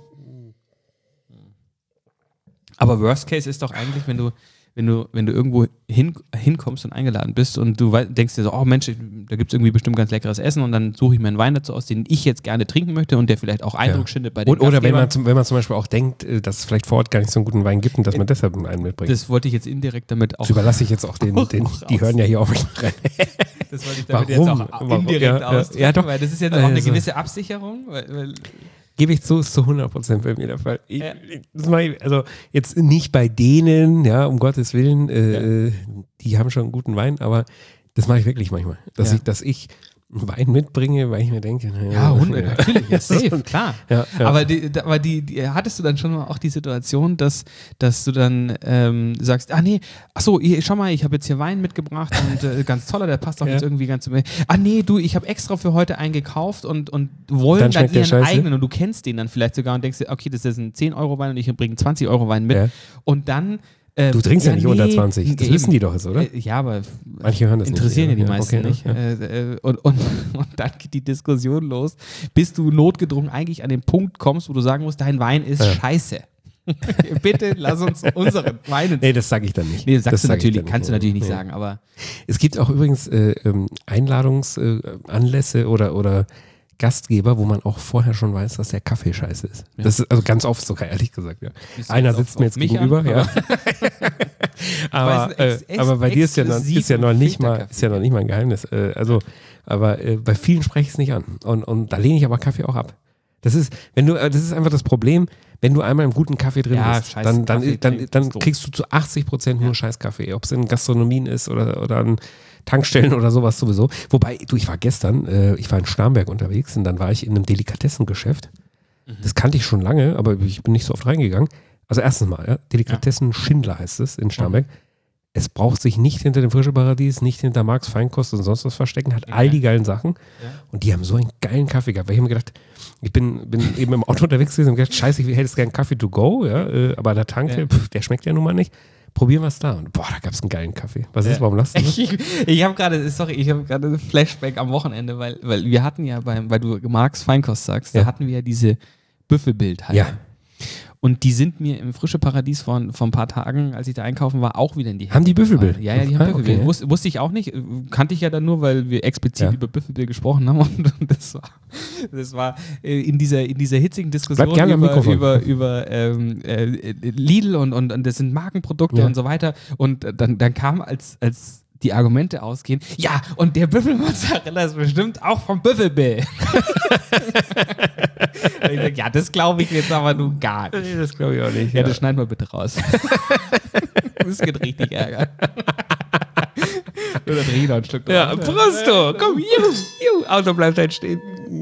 Aber Worst Case ist doch eigentlich, wenn du, wenn du, wenn du irgendwo hin, hinkommst und eingeladen bist und du wei- denkst dir so, oh Mensch, da gibt es irgendwie bestimmt ganz leckeres Essen und dann suche ich mir einen Wein dazu aus, den ich jetzt gerne trinken möchte und der vielleicht auch Eindruck schindet bei den Und, oder wenn Gastgebern. man, zum, wenn man zum Beispiel auch denkt, äh, dass es vielleicht vor Ort gar nicht so einen guten Wein gibt und dass man deshalb einen mitbringt. Das, Das wollte ich jetzt indirekt damit auch. überlasse ich jetzt auch den, den Auch die raus. hören ja hier auch nicht rein. Das wollte ich damit Warum? jetzt auch Warum? indirekt Ja, ja. ausdrücken, Ja, doch. weil das ist jetzt auch eine Also- gewisse Absicherung. Weil, weil Gebe ich zu, ist zu hundert Prozent bei mir der Fall. Ich, Ja. ich, das mache ich, also jetzt nicht bei denen, ja, um Gottes Willen, äh, die haben schon einen guten Wein, aber das mache ich wirklich manchmal. Dass, Ja. ich, dass ich einen Wein mitbringe, weil ich mir denke, naja, ja, hundert, natürlich, ja, safe, klar. Ja, ja. Aber, die, da- aber die, die, hattest du dann schon mal auch die Situation, dass, dass du dann ähm, sagst, ah nee, ach so, hier, schau mal, ich habe jetzt hier Wein mitgebracht und äh, ganz toller, der passt doch Ja. jetzt irgendwie ganz. Ah nee, du, ich habe extra für heute einen gekauft und, und wollen Dann dann, schmeckt der ihren scheiße. eigenen und du kennst den dann vielleicht sogar und denkst dir, okay, das ist ein zehn Euro Wein und ich bringe einen zwanzig Euro Wein mit Ja. und dann ähm, Du trinkst ja, nicht unter zwanzig, das eben. wissen die doch jetzt, oder? Äh, ja, aber Manche hören das interessieren ja nicht. die meisten okay, nicht. Ja. Äh, äh, und, und, und dann geht die Diskussion los, bis du notgedrungen eigentlich an den Punkt kommst, wo du sagen musst, dein Wein ist Ja. scheiße. Bitte lass uns unseren Wein. Nee, das sage ich dann nicht. Nee, sagst das du sag ich natürlich, dann kannst du natürlich nicht Nee. sagen, aber Es gibt auch übrigens äh, ähm, Einladungsanlässe oder, oder Gastgeber, wo man auch vorher schon weiß, dass der Kaffee scheiße ist. Ja. Das ist also ganz oft sogar, ehrlich gesagt. Ja. Bist du Einer jetzt auf- sitzt mir auf jetzt mich gegenüber, an? ja. aber, Weil es äh, ex- aber bei dir ist ja, noch, ist ja noch nicht mal, exklusiven ist ja noch nicht mal ein Geheimnis. Äh, also, aber äh, bei vielen spreche ich es nicht an. Und, und da lehne ich aber Kaffee auch ab. Das ist, wenn du, äh, das ist einfach das Problem, wenn du einmal im guten Kaffee drin Ja, bist, scheiß dann, dann, Kaffee dann, trinken dann ist doof. kriegst du zu achtzig Prozent nur scheiß Kaffee. Ob es in Gastronomien ist oder, oder an Tankstellen oder sowas sowieso. Wobei, du, ich war gestern, äh, ich war in Starnberg unterwegs und dann war ich in einem Delikatessengeschäft. Das kannte ich schon lange, aber ich bin nicht so oft reingegangen. Also erstens mal, ja, Delikatessen Schindler heißt es in Starnberg. Es braucht sich nicht hinter dem Frische Paradies, nicht hinter Marx Feinkost und sonst was verstecken, hat all die geilen Sachen. Ja. Und die haben so einen geilen Kaffee gehabt. Weil ich habe mir gedacht, ich bin, bin eben im Auto unterwegs gewesen und gedacht, scheiße, ich hätte jetzt gerne Kaffee to go, ja, äh, aber der Tanke, Ja. pf, der schmeckt ja nun mal nicht. Probieren wir es da. Und boah, da gab es einen geilen Kaffee. Was ist, warum lachst du? Ich, ich habe gerade, sorry, ich habe gerade ein Flashback am Wochenende, weil, weil wir hatten ja beim, weil du Marx Feinkost sagst, Ja. da hatten wir ja diese Büffelbildhalle. Ja. Und die sind mir im Frische Paradies vor, vor ein paar Tagen, als ich da einkaufen war, auch wieder in die Haben die Büffelbild? gefallen. Ja, ja, die haben Ah, Büffelbild. okay. Wus, wusste ich auch nicht, äh, kannte ich ja dann nur, weil wir explizit Ja. über Büffelbild gesprochen haben. Und das war, das war äh, in, dieser, in dieser hitzigen Diskussion Bleib gerne am über, Mikrofon. über, über ähm, äh, Lidl und, und, und das sind Markenprodukte Ja. und so weiter. Und äh, dann, dann kam als, als die Argumente ausgehen, ja, und der Büffelmozzarella ist bestimmt auch vom Büffelbill. Und ich sag, ja, das glaube ich jetzt aber nun gar nicht. Nee, das glaube ich auch nicht. Ja, das schneiden wir bitte raus. Das geht richtig Ärger. Oder dreh ich noch ein Stück drauf. Ja, Prosto, komm, juhu, juhu, Auto bleibt halt stehen.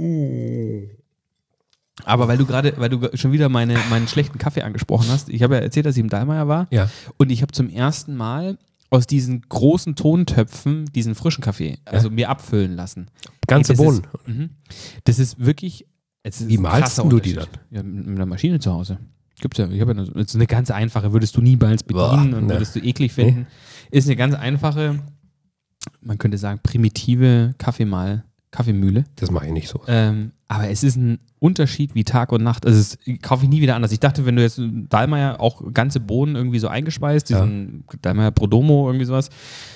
Aber weil du gerade, weil du schon wieder meine, meinen schlechten Kaffee angesprochen hast, ich habe ja erzählt, dass ich im Dallmayr war Ja. und ich habe zum ersten Mal aus diesen großen Tontöpfen diesen frischen Kaffee, also mir abfüllen lassen. Ganze das Bohnen. Ist, mhm. Das ist wirklich. Es ist Wie ein malst krasser du die Unterschied. Ja, mit, mit einer Maschine zu Hause. Gibt's ja. Ich habe ja eine, das ist eine ganz einfache, würdest du niemals bedienen Boah, und ne. würdest du eklig finden. Nee. Ist eine ganz einfache, man könnte sagen, primitive Kaffeemal, Kaffeemühle. Das mache ich nicht so. Ähm, aber es ist ein Unterschied wie Tag und Nacht. Also es kaufe ich nie wieder anders. Ich dachte, wenn du jetzt Dallmayr auch ganze Bohnen irgendwie so eingespeist, diesen ja. Dallmayr Prodomo, irgendwie sowas,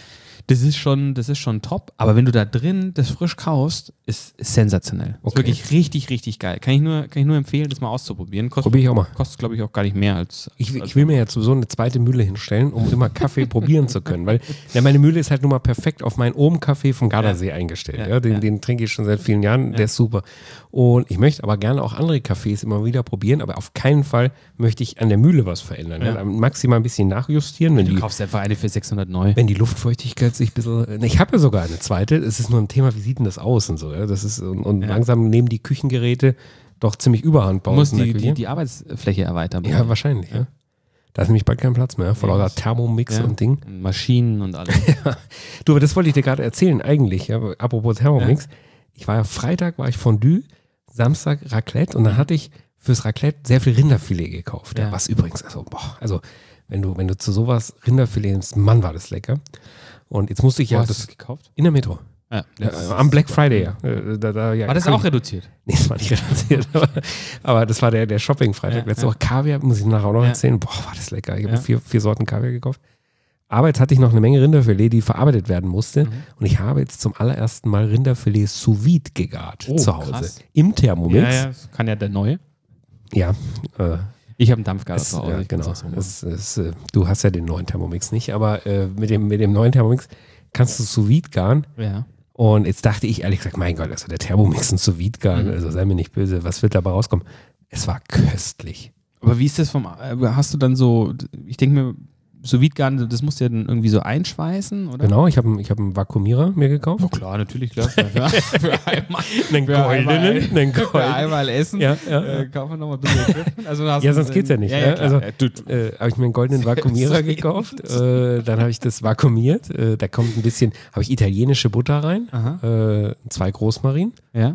das ist schon, das ist schon top. Aber wenn du da drin das frisch kaufst, ist, ist sensationell. Okay. Ist wirklich richtig, richtig geil. Kann ich nur, kann ich nur empfehlen, das mal auszuprobieren. Kostet, Probier ich auch mal. Kostet, glaube ich, auch gar nicht mehr als. Ich, als ich will mir jetzt sowieso eine zweite Mühle hinstellen, um immer Kaffee probieren zu können. Weil ja, meine Mühle ist halt nun mal perfekt auf meinen Ohm-Kaffee vom Gardasee ja. eingestellt. Ja, Ja, den, ja. den trinke ich schon seit vielen Jahren, der ist super. Und ich möchte aber gerne auch andere Kaffees immer wieder probieren, aber auf keinen Fall möchte ich an der Mühle was verändern. Ja. Ja. Maximal ein bisschen nachjustieren. Wenn Du die, kaufst einfach eine für sechshundert neu. wenn die Luftfeuchtigkeit sich ein bisschen. Ich habe ja sogar eine zweite. Es ist nur ein Thema, wie sieht denn das aus und so. Ja? Das ist, und und Ja. langsam nehmen die Küchengeräte doch ziemlich Überhand bei Du uns musst in der die, Küche. die, die Arbeitsfläche erweitern. Ja, wahrscheinlich. Ja. Da ist nämlich bald kein Platz mehr. Vor Ja, lauter das- Thermomix Ja. und Ding. Und Maschinen und alles. Du, aber das wollte ich dir gerade erzählen eigentlich. Ja? Apropos Thermomix. Ich war ja Freitag, war ich Fondue, Samstag Raclette und dann hatte ich fürs Raclette sehr viel Rinderfilet gekauft. Ja. Ja. Was übrigens, also, boah, also wenn du, wenn du zu sowas Rinderfilet nimmst, Mann, war das lecker. Und jetzt musste ich ja Wo hast das du es gekauft? in der Metro. Ja. Ja, am Black Friday, ja. Äh, Da, da, ja War das kann auch ich- reduziert? Nee, das war nicht reduziert, aber, aber das war der, der Shopping-Freitag. Ja, Letzte ja. Woche Kaviar, muss ich nachher auch noch Ja. erzählen. Boah, war das lecker. Ich habe Ja. vier, vier Sorten Kaviar gekauft. Aber jetzt hatte ich noch eine Menge Rinderfilet, die verarbeitet werden musste. Mhm. Und ich habe jetzt zum allerersten Mal Rinderfilet sous vide gegart Oh, zu Hause. krass. Im Thermomix. Ja, ja, das kann ja der neue. Ja, äh, Ich habe einen Dampfgarer es, zu Hause. ja ich kann's genau. auch so machen. Es, es, äh, du hast ja den neuen Thermomix nicht, aber äh, mit, dem, mit dem neuen Thermomix kannst du sous vide garen. Ja. Und jetzt dachte ich ehrlich gesagt, mein Gott, also der Thermomix und sous vide garen, Mhm. also sei mir nicht böse, was wird dabei rauskommen? Es war köstlich. Aber wie ist das vom, äh, hast du dann so, ich denke mir, sous vide garen, das musst du ja dann irgendwie so einschweißen, oder? Genau, ich habe ich hab einen Vakuumierer mir gekauft. Oh klar, natürlich, klar. Für, für einmal, Einen für einmal, goldenen, einen für goldenen. einmal essen. Ja, ja. Äh, kaufen wir nochmal ein bisschen Equipment. Also du hast Ja, einen- sonst geht's ja nicht. Ja, Ja, ja, klar. also, Ja, du, äh, habe ich mir einen goldenen Vakuumierer Sorry. gekauft. Äh, dann habe ich das vakuumiert. Äh, da kommt ein bisschen, habe ich italienische Butter rein, Aha. äh, zwei Großmarinen Ja.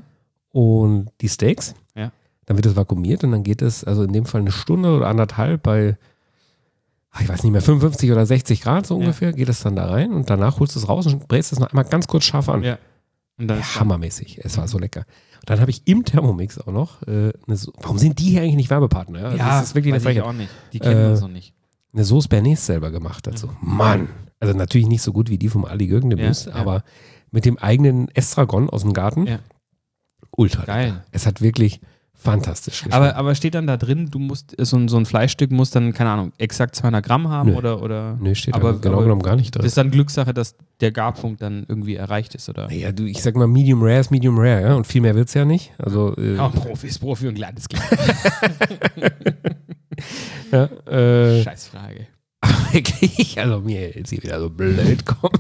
und die Steaks. Ja. Dann wird es vakuumiert und dann geht es, also in dem Fall eine Stunde oder anderthalb bei, ach, ich weiß nicht mehr, fünfundfünfzig oder sechzig Grad so Ja. ungefähr, geht es dann da rein und danach holst du es raus und brätst es noch einmal ganz kurz scharf an. Ja. Und dann ist Ja, hammermäßig. Es war so lecker. Und dann habe ich im Thermomix auch noch, äh, eine so warum sind die hier eigentlich nicht Werbepartner? Ja, ja, das ist wirklich eine weiß ich Frechheit. auch nicht. Die kennen Äh, uns noch nicht. Eine Sauce Bernays selber gemacht dazu. Mann! Also natürlich nicht so gut wie die vom Ali Gürgen-Demüs, Ja, ja. aber mit dem eigenen Estragon aus dem Garten. Ja. Ultra Geil. lecker. Es hat wirklich fantastisch geschmeckt. Aber, aber steht dann da drin, du musst, so ein, so ein Fleischstück muss dann, keine Ahnung, exakt zweihundert Gramm haben Nö. oder, oder? Nö, steht aber, aber, genau aber genommen gar nicht Das drin. ist dann Glückssache, dass der Garpunkt dann irgendwie erreicht ist, oder? Naja, du, ich sag mal, Medium Rare ist Medium Rare, ja, und viel mehr wird's ja nicht. Also, äh, Ja, Profi ist Profi und kleines Kind. ja, äh, Scheißfrage. wirklich, also mir jetzt hier wieder so blöd kommen.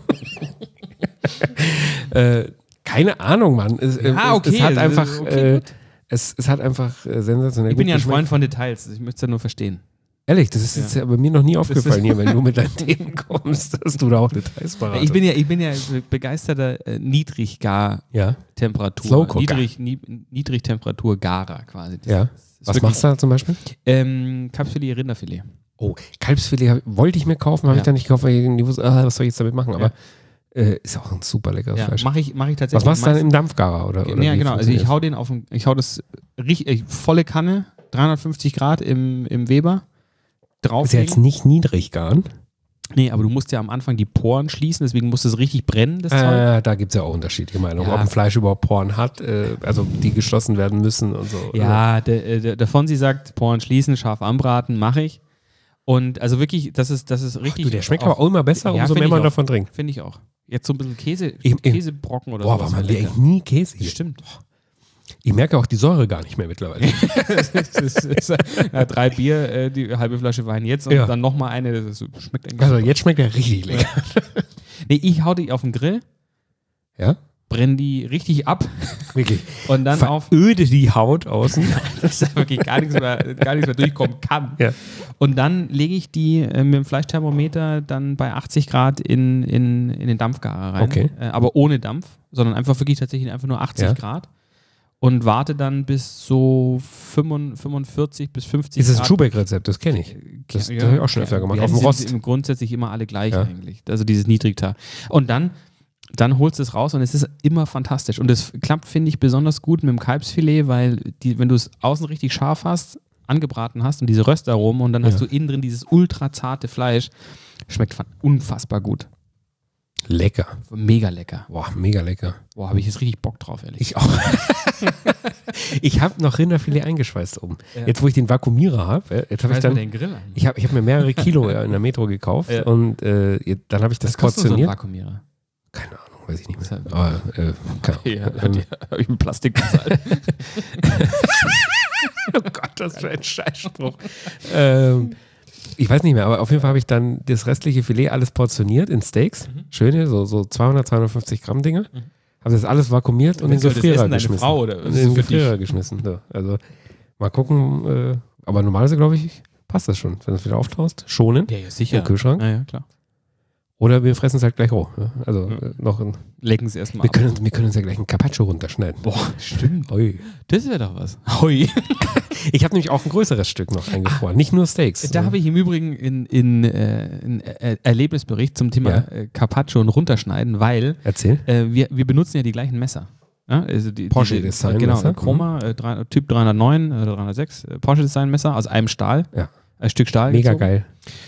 äh, keine Ahnung, Mann. Es, äh, Ah, okay. es, es hat einfach, Okay, äh, gut. es, es hat einfach äh, sensationell Ich bin gut ja ein geschmeckt. Freund von Details. Ich möchte es ja nur verstehen. Ehrlich, das ist jetzt ja bei mir noch nie aufgefallen ist- hier, wenn du mit deinen Themen kommst, dass du da auch Details beratest. Ich bin ja, ich bin ja begeisterter äh, Niedriggar-Temperatur. ja, Slow Cooker. Niedrig, nie, Niedrigtemperatur-Garer quasi. Das ja. ist Was wirklich- machst du da zum Beispiel? Ähm, Kalbsfilet, Rinderfilet. Oh, Kalbsfilet hab, wollte ich mir kaufen, habe Ja. ich dann nicht gekauft, weil ich irgendwie wusste, ah, was soll ich jetzt damit machen? Aber äh, ist auch ein super leckeres Ja, Fleisch. mache ich, mach ich tatsächlich. Was machst du dann meist- im Dampfgarer? Oder, oder Ja, wie genau. Also ich funktioniert hau den auf den, ich hau das richtig, volle Kanne, dreihundertfünfzig Grad im, im Weber das? drauf. Ist ja jetzt nicht niedrig garen. Nee, aber du musst ja am Anfang die Poren schließen, deswegen muss es richtig brennen, das Zeug. Äh, da gibt es ja auch unterschiedliche Meinungen, Ja. ob ein Fleisch überhaupt Poren hat, äh, also die geschlossen werden müssen und so. Ja, der, äh, der, der Fonsi sagt, Poren schließen, scharf anbraten, mache ich. Und also wirklich, das ist, das ist richtig. Du, der schmeckt aber auch immer besser, Ja, umso find mehr ich man auch. davon trinkt. Finde ich auch. Jetzt so ein bisschen Käse, Ich- ich- Käsebrocken oder Boah, sowas. aber man wäre will lecker. eigentlich nie Käse hier. Stimmt. Ich merke auch die Säure gar nicht mehr mittlerweile. das ist, das ist, ja, drei Bier, äh, die halbe Flasche Wein jetzt und Ja. dann nochmal eine. Das schmeckt eigentlich Also super. jetzt schmeckt er richtig lecker. Nee, Nee, ich hau die auf den Grill, Ja? brenne die richtig ab Wirklich. und dann auf, Veröde die Haut außen. dass da wirklich gar nichts mehr, gar nichts mehr durchkommen kann. Ja. Und dann lege ich die äh, mit dem Fleischthermometer dann bei achtzig Grad in, in, in den Dampfgarer rein. Okay. Äh, aber ohne Dampf, sondern einfach wirklich tatsächlich einfach nur achtzig Ja. Grad. Und warte dann bis so fünfundvierzig bis fünfzig Ist das ein Grad. Schuhbeck-Rezept? Das kenne ich. Das, das habe ich auch schon öfter gemacht. Ja, Auf die dem sind Rost. im grundsätzlich immer alle gleich Ja. eigentlich. Also dieses Niedrigtar. Und dann, dann holst du es raus und es ist immer fantastisch. Und es klappt, finde ich, besonders gut mit dem Kalbsfilet, weil die, wenn du es außen richtig scharf hast, angebraten hast und diese Röstaromen und dann Ja. hast du innen drin dieses ultra zarte Fleisch, schmeckt fan- unfassbar gut. Lecker. Mega lecker. Boah, mega lecker. Boah, habe ich jetzt richtig Bock drauf, ehrlich. Ich auch. Ich habe noch Rinderfilet eingeschweißt oben. Ja. Jetzt, wo ich den Vakuumierer habe, jetzt habe ich dann. den Grill an. Ich habe ich hab mir mehrere Kilo in der Metro gekauft Ja. und äh, jetzt- dann habe ich das Was kostet so ein portioniert. Vakuumierer? Keine Ahnung, weiß ich nicht Das mehr. ist halt- Aber, äh, keine Ahnung. Ja, Ähm, habe ich mit Plastik bezahlt. Oh Gott, das für ein Scheißspruch. ähm, ich weiß nicht mehr, aber auf jeden Fall habe ich dann das restliche Filet alles portioniert in Steaks. Mhm. Schöne, so, so zweihundert, zweihundertfünfzig Gramm Dinger. Mhm. Habe das alles vakuumiert und in den Soll das Gefrierer essen deine geschmissen. Frau, oder? Und Ist in den das für dich? Gefrierer geschmissen. So. Also mal gucken. Äh, aber normalerweise, glaube ich, passt das schon. Wenn du es wieder auftaust, schonen Ja, ja, sicher. im Kühlschrank. Ja, ja, klar. Oder wir fressen es halt gleich roh. Ja? Also Mhm. äh, noch ein, Lecken Sie erstmal wir, ab. können, wir können uns ja gleich ein Carpaccio runterschneiden. Boah, stimmt. Ui. Das wäre doch was. Hui. Ich habe nämlich auch ein größeres Stück noch eingefroren. Nicht nur Steaks. Da habe ich im Übrigen in, in, äh, einen Er- Erlebnisbericht zum Thema Ja. äh, Carpaccio und Runterschneiden, weil Erzähl. äh, wir, wir benutzen ja die gleichen Messer. Ja, also die, Porsche diese, Design Genau, Messer. Chroma, äh, drei, Typ dreihundertneun oder dreihundertsechs, äh, Porsche Design Messer aus einem Stahl. Ja. Ein Stück Stahl. Mega gezogen. geil.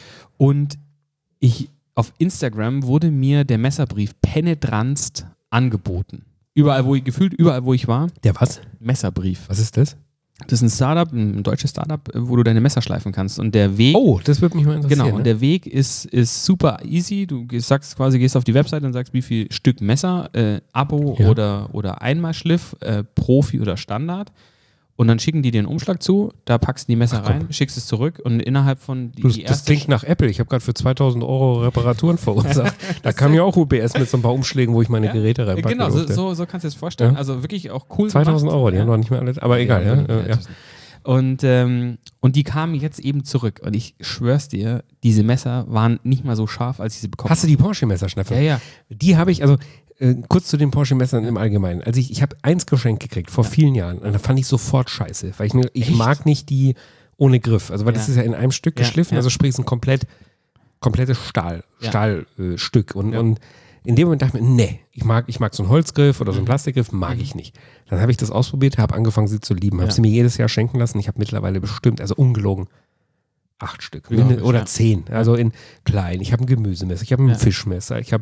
Und ich, auf Instagram wurde mir der Messerbrief penetranst angeboten. Überall, wo ich gefühlt, überall, wo ich war, Der was? Messerbrief. Was ist das? Das ist ein Startup, ein deutsches Startup, wo du deine Messer schleifen kannst. Und der Weg. Oh, das würde mich mal interessieren. Genau, und ne? der Weg ist, ist super easy. Du gehst, sagst quasi, gehst auf die Webseite und sagst, wie viel Stück Messer, äh, Abo Ja. oder, oder Einmalschliff, äh, Profi oder Standard. Und dann schicken die dir einen Umschlag zu, da packst du die Messer Ach, komm. rein, schickst es zurück und innerhalb von die, Du, die das erste klingt nach Apple. Ich habe gerade für zweitausend Euro Reparaturen verursacht. Da kam ja auch U B S mit so ein paar Umschlägen, wo ich meine Ja, Geräte reinpacken Genau, so, durfte. so, so kannst du dir das vorstellen. Ja. Also wirklich auch cool zweitausend gemacht. Euro, die Ja. haben noch nicht mehr alle. Aber egal, ja. ja, ja. Und, ähm, und die kamen jetzt eben zurück. Und ich schwör's dir, diese Messer waren nicht mal so scharf, als ich sie bekommen Hast du die Porsche-Messer, Steffen? habe. Ja, ja. Die habe ich, also äh, kurz zu den Porsche-Messern im Allgemeinen. Also ich, ich habe eins geschenkt gekriegt vor vielen Jahren und da fand ich sofort scheiße, weil ich, mir- ich Echt? mag nicht die ohne Griff. Also weil das Ja. ist ja in einem Stück Ja, geschliffen, ja. also sprich es ist ein komplett, komplettes Stahl, Ja. Stahlstück. Äh, Stück. und, Ja. und in dem Moment dachte ich mir, nee, ich mag, ich mag so einen Holzgriff oder so einen Mhm. Plastikgriff, mag ich nicht. Dann habe ich das ausprobiert, habe angefangen, sie zu lieben, habe Ja. sie mir jedes Jahr schenken lassen. Ich habe mittlerweile bestimmt, also ungelogen, acht Stück Glaub ich, oder ja. zehn. Also in klein. Ich habe ein Gemüsemesser, ich habe ein Ja. Fischmesser, ich habe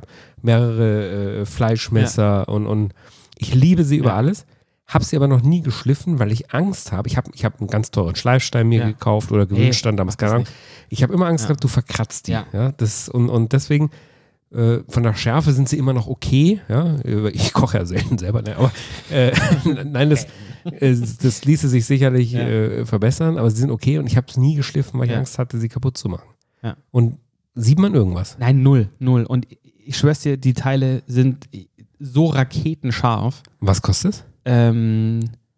mehrere äh, Fleischmesser und, und ich liebe sie über Ja. alles. Habe sie aber noch nie geschliffen, weil ich Angst habe. Ich habe ich hab einen ganz teuren Schleifstein mir Ja. gekauft oder gewünscht, damals mach das keine Ahnung. nicht. Ich habe immer Angst Ja. gehabt, du verkratzt die. Ja. Ja. das, und, und deswegen äh, von der Schärfe sind sie immer noch okay. Ja? Ich koche ja selten selber, ne? aber äh, nein, das, äh, das ließe sich sicherlich Ja. äh, verbessern, aber sie sind okay und ich habe es nie geschliffen, weil ich Ja. Angst hatte, sie kaputt zu machen. Ja. Und sieht man irgendwas? Nein, null, null. Und ich schwör's dir, die Teile sind so raketenscharf. Was kostet es? Ähm,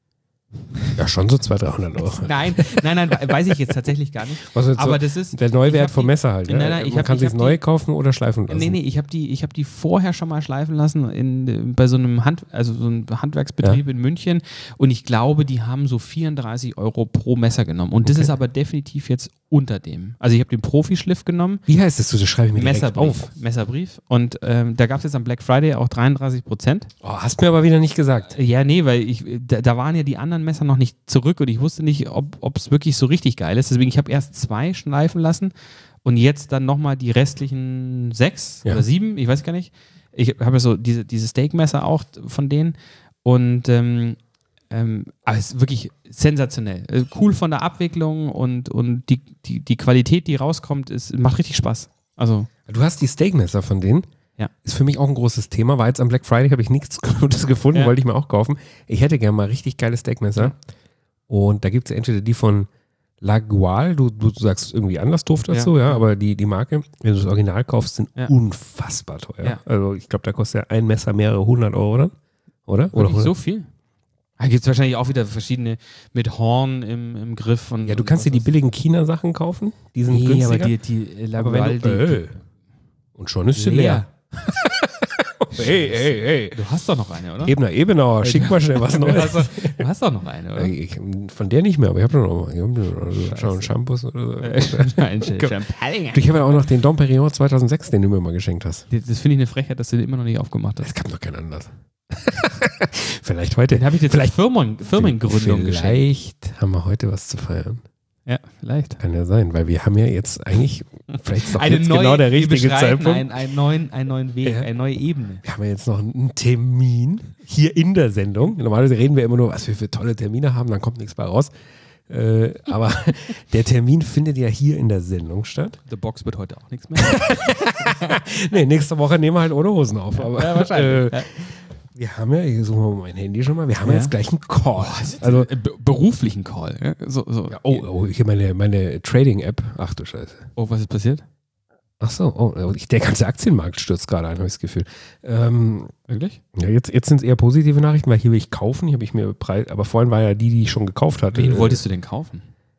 Ja, schon so zweihundert, dreihundert Euro. nein, nein, nein, we- weiß ich jetzt tatsächlich gar nicht. Was jetzt Aber so das ist der ich Neuwert hab vom die- Messer halt. Nein, ja? nein, ich Man hab- kann ich sich hab neu die- kaufen oder schleifen lassen. Nee, nee, ich habe die, ich hab die vorher schon mal schleifen lassen in, bei so einem Hand, also so einem Handwerksbetrieb in München und ich glaube, die haben so vierunddreißig Euro pro Messer genommen und das Okay. ist aber definitiv jetzt unter dem. Also ich habe den Profischliff genommen, Wie heißt es? Das schreibe ich mir direkt Messerbrief, auf. Messerbrief und ähm, da gab es jetzt am Black Friday auch dreiunddreißig Prozent. Oh, hast mir aber wieder nicht gesagt. Ja, nee, weil ich, da, da waren ja die anderen Messer noch nicht zurück und ich wusste nicht, ob es wirklich so richtig geil ist. Deswegen, ich habe erst zwei schleifen lassen und jetzt dann nochmal die restlichen sechs Ja. oder sieben, ich weiß gar nicht. Ich habe ja so diese, diese Steakmesser auch von denen und ähm, ähm, aber es ist wirklich sensationell. Äh, Cool von der Abwicklung und, und die, die, die Qualität, die rauskommt, ist, macht richtig Spaß. Also, Du hast die Steakmesser von denen. Ja. Ist für mich auch ein großes Thema. War jetzt am Black Friday, habe ich nichts Gutes gefunden, Ja. wollte ich mir auch kaufen. Ich hätte gerne mal richtig geile Steakmesser. Und da gibt es entweder die von Lagual, du, du sagst irgendwie anders doof dazu, ja, ja, aber die, die Marke, wenn du das Original kaufst, sind ja. unfassbar teuer. Ja. Also ich glaube, da kostet ja ein Messer mehrere hundert Euro dann, oder? Oder nicht so viel? Da gibt es wahrscheinlich auch wieder verschiedene mit Horn im, im Griff. Und, ja, du kannst dir die billigen China-Sachen kaufen, die sind nee, günstiger. aber die, die Lagual, du, äh, und schon ist sie leer. Hey, hey, hey. Du hast doch noch eine, oder? Ebener, Ebenauer, schick mal schnell was Neues. Du hast, du hast doch noch eine, oder? Ich, von der nicht mehr, aber ich habe noch mal. Ich habe schon Shampoos oder so. Ein Champagner. Ich habe ja auch noch den Dom Perignon zweitausendsechs, den du mir mal geschenkt hast. Das finde ich eine Frechheit, dass du den immer noch nicht aufgemacht hast. Es gab noch keinen Anlass. Vielleicht heute. Den habe ich jetzt vielleicht Firmen, Firmengründung vielleicht geschenkt. Vielleicht haben wir heute was zu feiern. Ja, vielleicht. Kann ja sein, weil wir haben ja jetzt eigentlich, vielleicht ist doch eine jetzt neue, genau der richtige Zeitpunkt. Einen, einen, neuen, einen neuen Weg, ja. eine neue Ebene. Wir haben ja jetzt noch einen Termin hier in der Sendung. Normalerweise reden wir immer nur, was wir für tolle Termine haben, dann kommt nichts bei raus. Äh, aber der Termin findet ja hier in der Sendung statt. The Box wird heute auch nichts mehr. Nee, nächste Woche nehmen wir halt ohne Hosen auf. Aber, ja, wahrscheinlich. Äh, ja. Wir haben ja, ich suche mal mein Handy schon mal, wir haben ja. jetzt gleich einen Call. Also Be- beruflichen Call. Ja? So, so. Ja, oh, oh, hier meine, meine Trading-App. Ach du Scheiße. Oh, was ist passiert? Ach so, oh, der ganze Aktienmarkt stürzt gerade ein, habe ich das Gefühl. Ähm, Wirklich? Ja, jetzt, jetzt sind es eher positive Nachrichten, weil hier will ich kaufen, hier habe ich mir Preis, aber vorhin war ja die, die ich schon gekauft hatte. Wen wolltest du denn kaufen?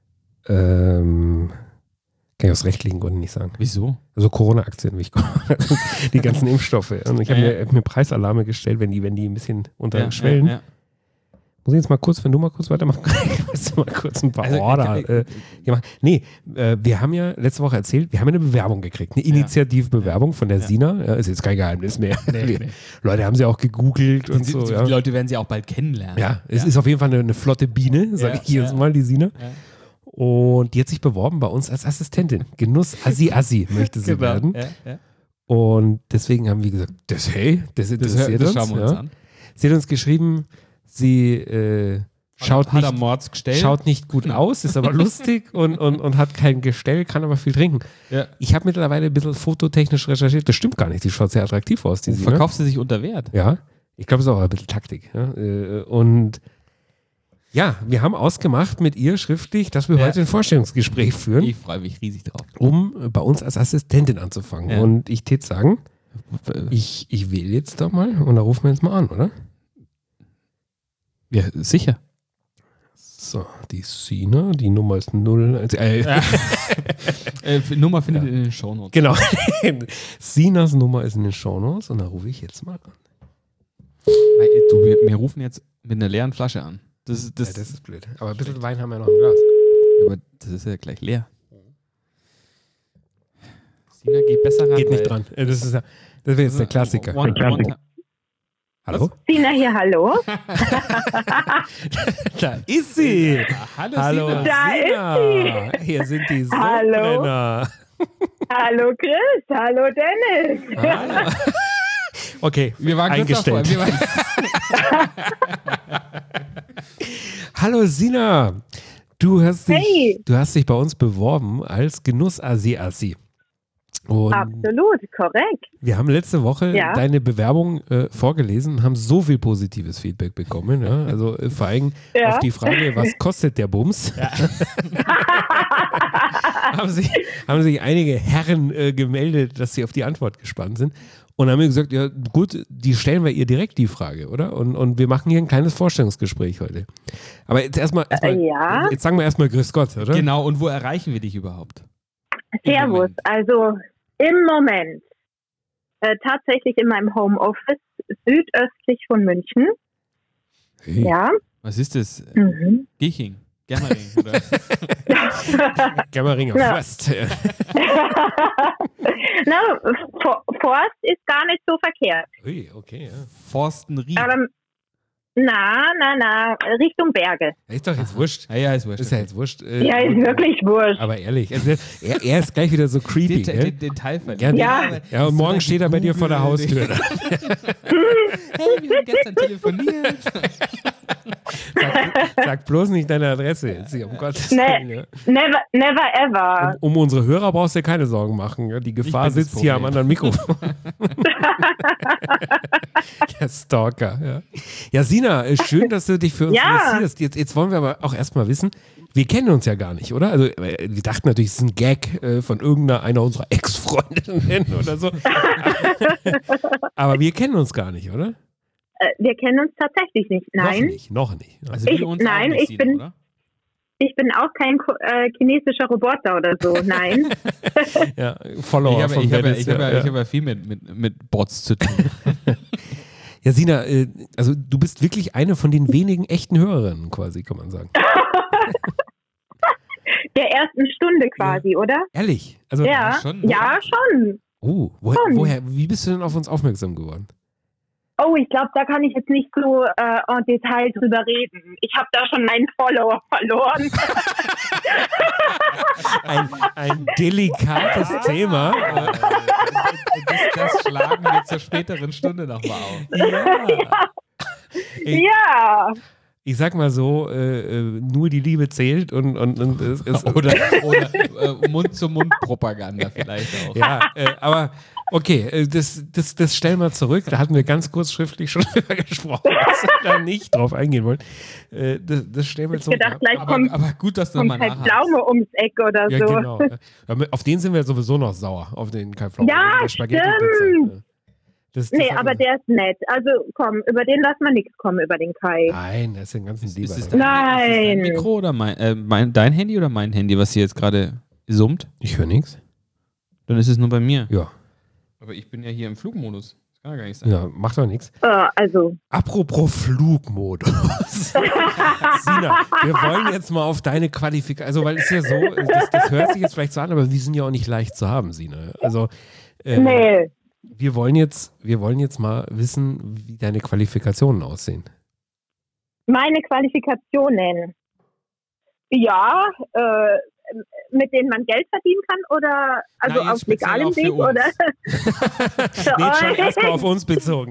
Ähm, kann ich aus rechtlichen Gründen nicht sagen. Wieso? Also Corona-Aktien will ich kaufen. Die ganzen Impfstoffe. Und ich habe ja, mir, hab mir Preisalarme gestellt, wenn die, wenn die ein bisschen unter ja, Schwellen. Ja, ja. Muss ich jetzt mal kurz, wenn du mal kurz weitermachst, musst du mal kurz ein paar also, Order ich, ich, äh, machen. Nee, äh, wir haben ja letzte Woche erzählt, wir haben eine Bewerbung gekriegt, eine Initiativbewerbung von der ja. Sina. Ja, ist jetzt kein Geheimnis mehr. Nee, nee. Leute haben sie auch gegoogelt und die, so. Die, ja. die Leute werden sie auch bald kennenlernen. Ja, es ja. ist auf jeden Fall eine, eine flotte Biene, sage ja, ich jedes ja. Mal, die Sina. Ja. Und die hat sich beworben bei uns als Assistentin. Genuss Assi Assi möchte sie genau. werden. Ja, ja. Und deswegen haben wir gesagt, das hey, das interessiert das, das uns. schauen wir uns ja. an. Sie hat uns geschrieben, sie äh, schaut, hat, nicht, hat gestellt? schaut nicht gut aus, ist aber lustig und, und, und hat kein Gestell, kann aber viel trinken. Ja. Ich habe mittlerweile ein bisschen fototechnisch recherchiert. Das stimmt gar nicht, die schaut sehr attraktiv aus. Die Sina. Verkauft sie sich unter Wert? Ja, ich glaube, es ist auch ein bisschen Taktik. Ja. Und ja, wir haben ausgemacht mit ihr schriftlich, dass wir ja. heute ein Vorstellungsgespräch führen. Ich freue mich riesig drauf. Um bei uns als Assistentin anzufangen. Ja. Und ich tät sagen, ich, ich wähle jetzt doch mal und da rufen wir jetzt mal an, oder? Ja, sicher. So, die Sina, die Nummer ist null. Äh, ja. äh, Nummer findet ihr ja. in den Shownotes. Genau. Sinas Nummer ist in den Shownotes und da rufe ich jetzt mal an. Du, wir, wir rufen jetzt mit einer leeren Flasche an. Das, das, ja, das ist blöd. Aber ein bisschen Wein haben wir noch im Glas. Aber das ist ja gleich leer. Sina, geht besser ran. Geht nicht dran. Das ist ja, das wäre jetzt der Klassiker. One, der Klassiker. One, hallo? Sina hier, hallo. Da ist sie. Ja, hallo, hallo Sina. Da Sina. ist sie. Hier sind die Hallo. Sodbrenner. Hallo Chris, hallo Dennis. Hallo. Okay, wir waren eingestellt. Wir waren Hallo Sina, du hast, dich, hey. du hast dich bei uns beworben als Genuss-Assi-Assi. Absolut, korrekt. Wir haben letzte Woche ja. deine Bewerbung äh, vorgelesen und haben so viel positives Feedback bekommen. Ja? Also äh, vor allem ja. auf die Frage, was kostet der Bums? Ja. haben, sich, haben sich einige Herren äh, gemeldet, dass sie auf die Antwort gespannt sind. Und haben mir gesagt, ja gut, die stellen wir ihr direkt die Frage, oder? Und, und wir machen hier ein kleines Vorstellungsgespräch heute. Aber jetzt erstmal, erst äh, ja. jetzt sagen wir erstmal Grüß Gott, oder? Genau, und wo erreichen wir dich überhaupt? Servus, also im Moment äh, tatsächlich in meinem Homeoffice südöstlich von München. Hey. Ja. Was ist das? Mhm. Giching? Germering, oder? Germeringer ja. Forst. Na, Forst ist gar nicht so verkehrt. Ui, okay, ja. Forstenried. Aber, na, na, na, Richtung Berge. Ist doch jetzt wurscht. Ja, ja, ist wurscht. Ist ja jetzt wurscht. Äh, ja, ist wirklich wurscht. Aber ehrlich, also er, er ist gleich wieder so creepy. Den, den, den Teil ja, ja. ja, und morgen steht er bei dir vor der Haustür. Hey, wir haben gestern telefoniert. Sag, sag bloß nicht deine Adresse jetzt hier, um Gottes Ne, Willen. Ja. never, never ever. Um, um unsere Hörer brauchst du dir keine Sorgen machen. Ja? Die Gefahr bin das sitzt hier am Problem. anderen Mikrofon. Der Stalker. Ja, ja Sina, äh, schön, dass du dich für uns Ja. interessierst. Jetzt, jetzt wollen wir aber auch erstmal wissen, wir kennen uns ja gar nicht, oder? Also äh, wir dachten natürlich, es ist ein Gag äh, von irgendeiner einer unserer Ex-Freundinnen oder so. Aber wir kennen uns gar nicht, oder? Äh, Wir kennen uns tatsächlich nicht. Nein, Noch nicht, noch nicht. Also, Also Ich- wir uns nein, auch nicht, ich Sina, bin- oder? ich bin auch kein Ko- äh, chinesischer Roboter oder so. Nein. ja, Follower Ich habe von ich hab, ja- Dennis, ich hab, ja- ja. ich hab ja viel mit, mit, mit Bots zu tun. Ja, Sina, äh, also du bist wirklich eine von den wenigen echten Hörerinnen quasi, kann man sagen. Der ersten Stunde quasi, oder? Ehrlich? Also, Ja, schon, ja, schon. Oh, woher, Schon. woher, wie bist du denn auf uns aufmerksam geworden? Oh, ich glaube, da kann ich jetzt nicht so äh, en Detail drüber reden. Ich habe da schon meinen Follower verloren. Ein, ein delikates Thema. Äh, das, das schlagen wir zur späteren Stunde nochmal auf. Ja. Ich, Ja. ich sag mal so, äh, äh, nur die Liebe zählt und, und, und es ist. Oder, oder äh, Mund-zu-Mund-Propaganda vielleicht auch. Ja, äh, aber okay, äh, das, das, das stellen wir zurück. Da hatten wir ganz kurz schriftlich schon drüber gesprochen, dass wir da nicht drauf eingehen wollen. Äh, das, das stellen wir Ich zurück. gedacht, gleich Aber, kommt, aber gut, dass du kommt mal halt nachhakst. Pflaume ums Eck oder Ja, so. genau. Ja, auf den sind wir sowieso noch sauer, auf den Kai Pflaume. Ja, wegen der Spaghetti-Pizza. stimmt. Ja. Das, das Nee, hat aber man- der ist nett. Also komm, über den lass mal nichts kommen, über den Kai. Nein, das ist ein ganzen Ist, Lieber. ist, es dein, Nein. ist es dein Mikro oder mein, äh, mein, dein Handy oder mein Handy, was hier jetzt gerade summt? Ich höre nichts. Dann ist es nur bei mir. Ja. Aber ich bin ja hier im Flugmodus. Das kann ja gar nicht sein. Ja, macht doch nichts. Äh, also, Apropos Flugmodus. Sina, wir wollen jetzt mal auf deine Qualifikation, also weil es ja so, das, das hört sich jetzt vielleicht so an, aber wir sind ja auch nicht leicht zu haben, Sina. Also äh, nee. wir wollen jetzt, wir wollen jetzt mal wissen, wie deine Qualifikationen aussehen. Meine Qualifikationen. Ja, äh, mit denen man Geld verdienen kann oder also Nein, jetzt auf speziell legalem auch für Weg uns. oder? Für Nee, schon euch? erstmal auf uns bezogen.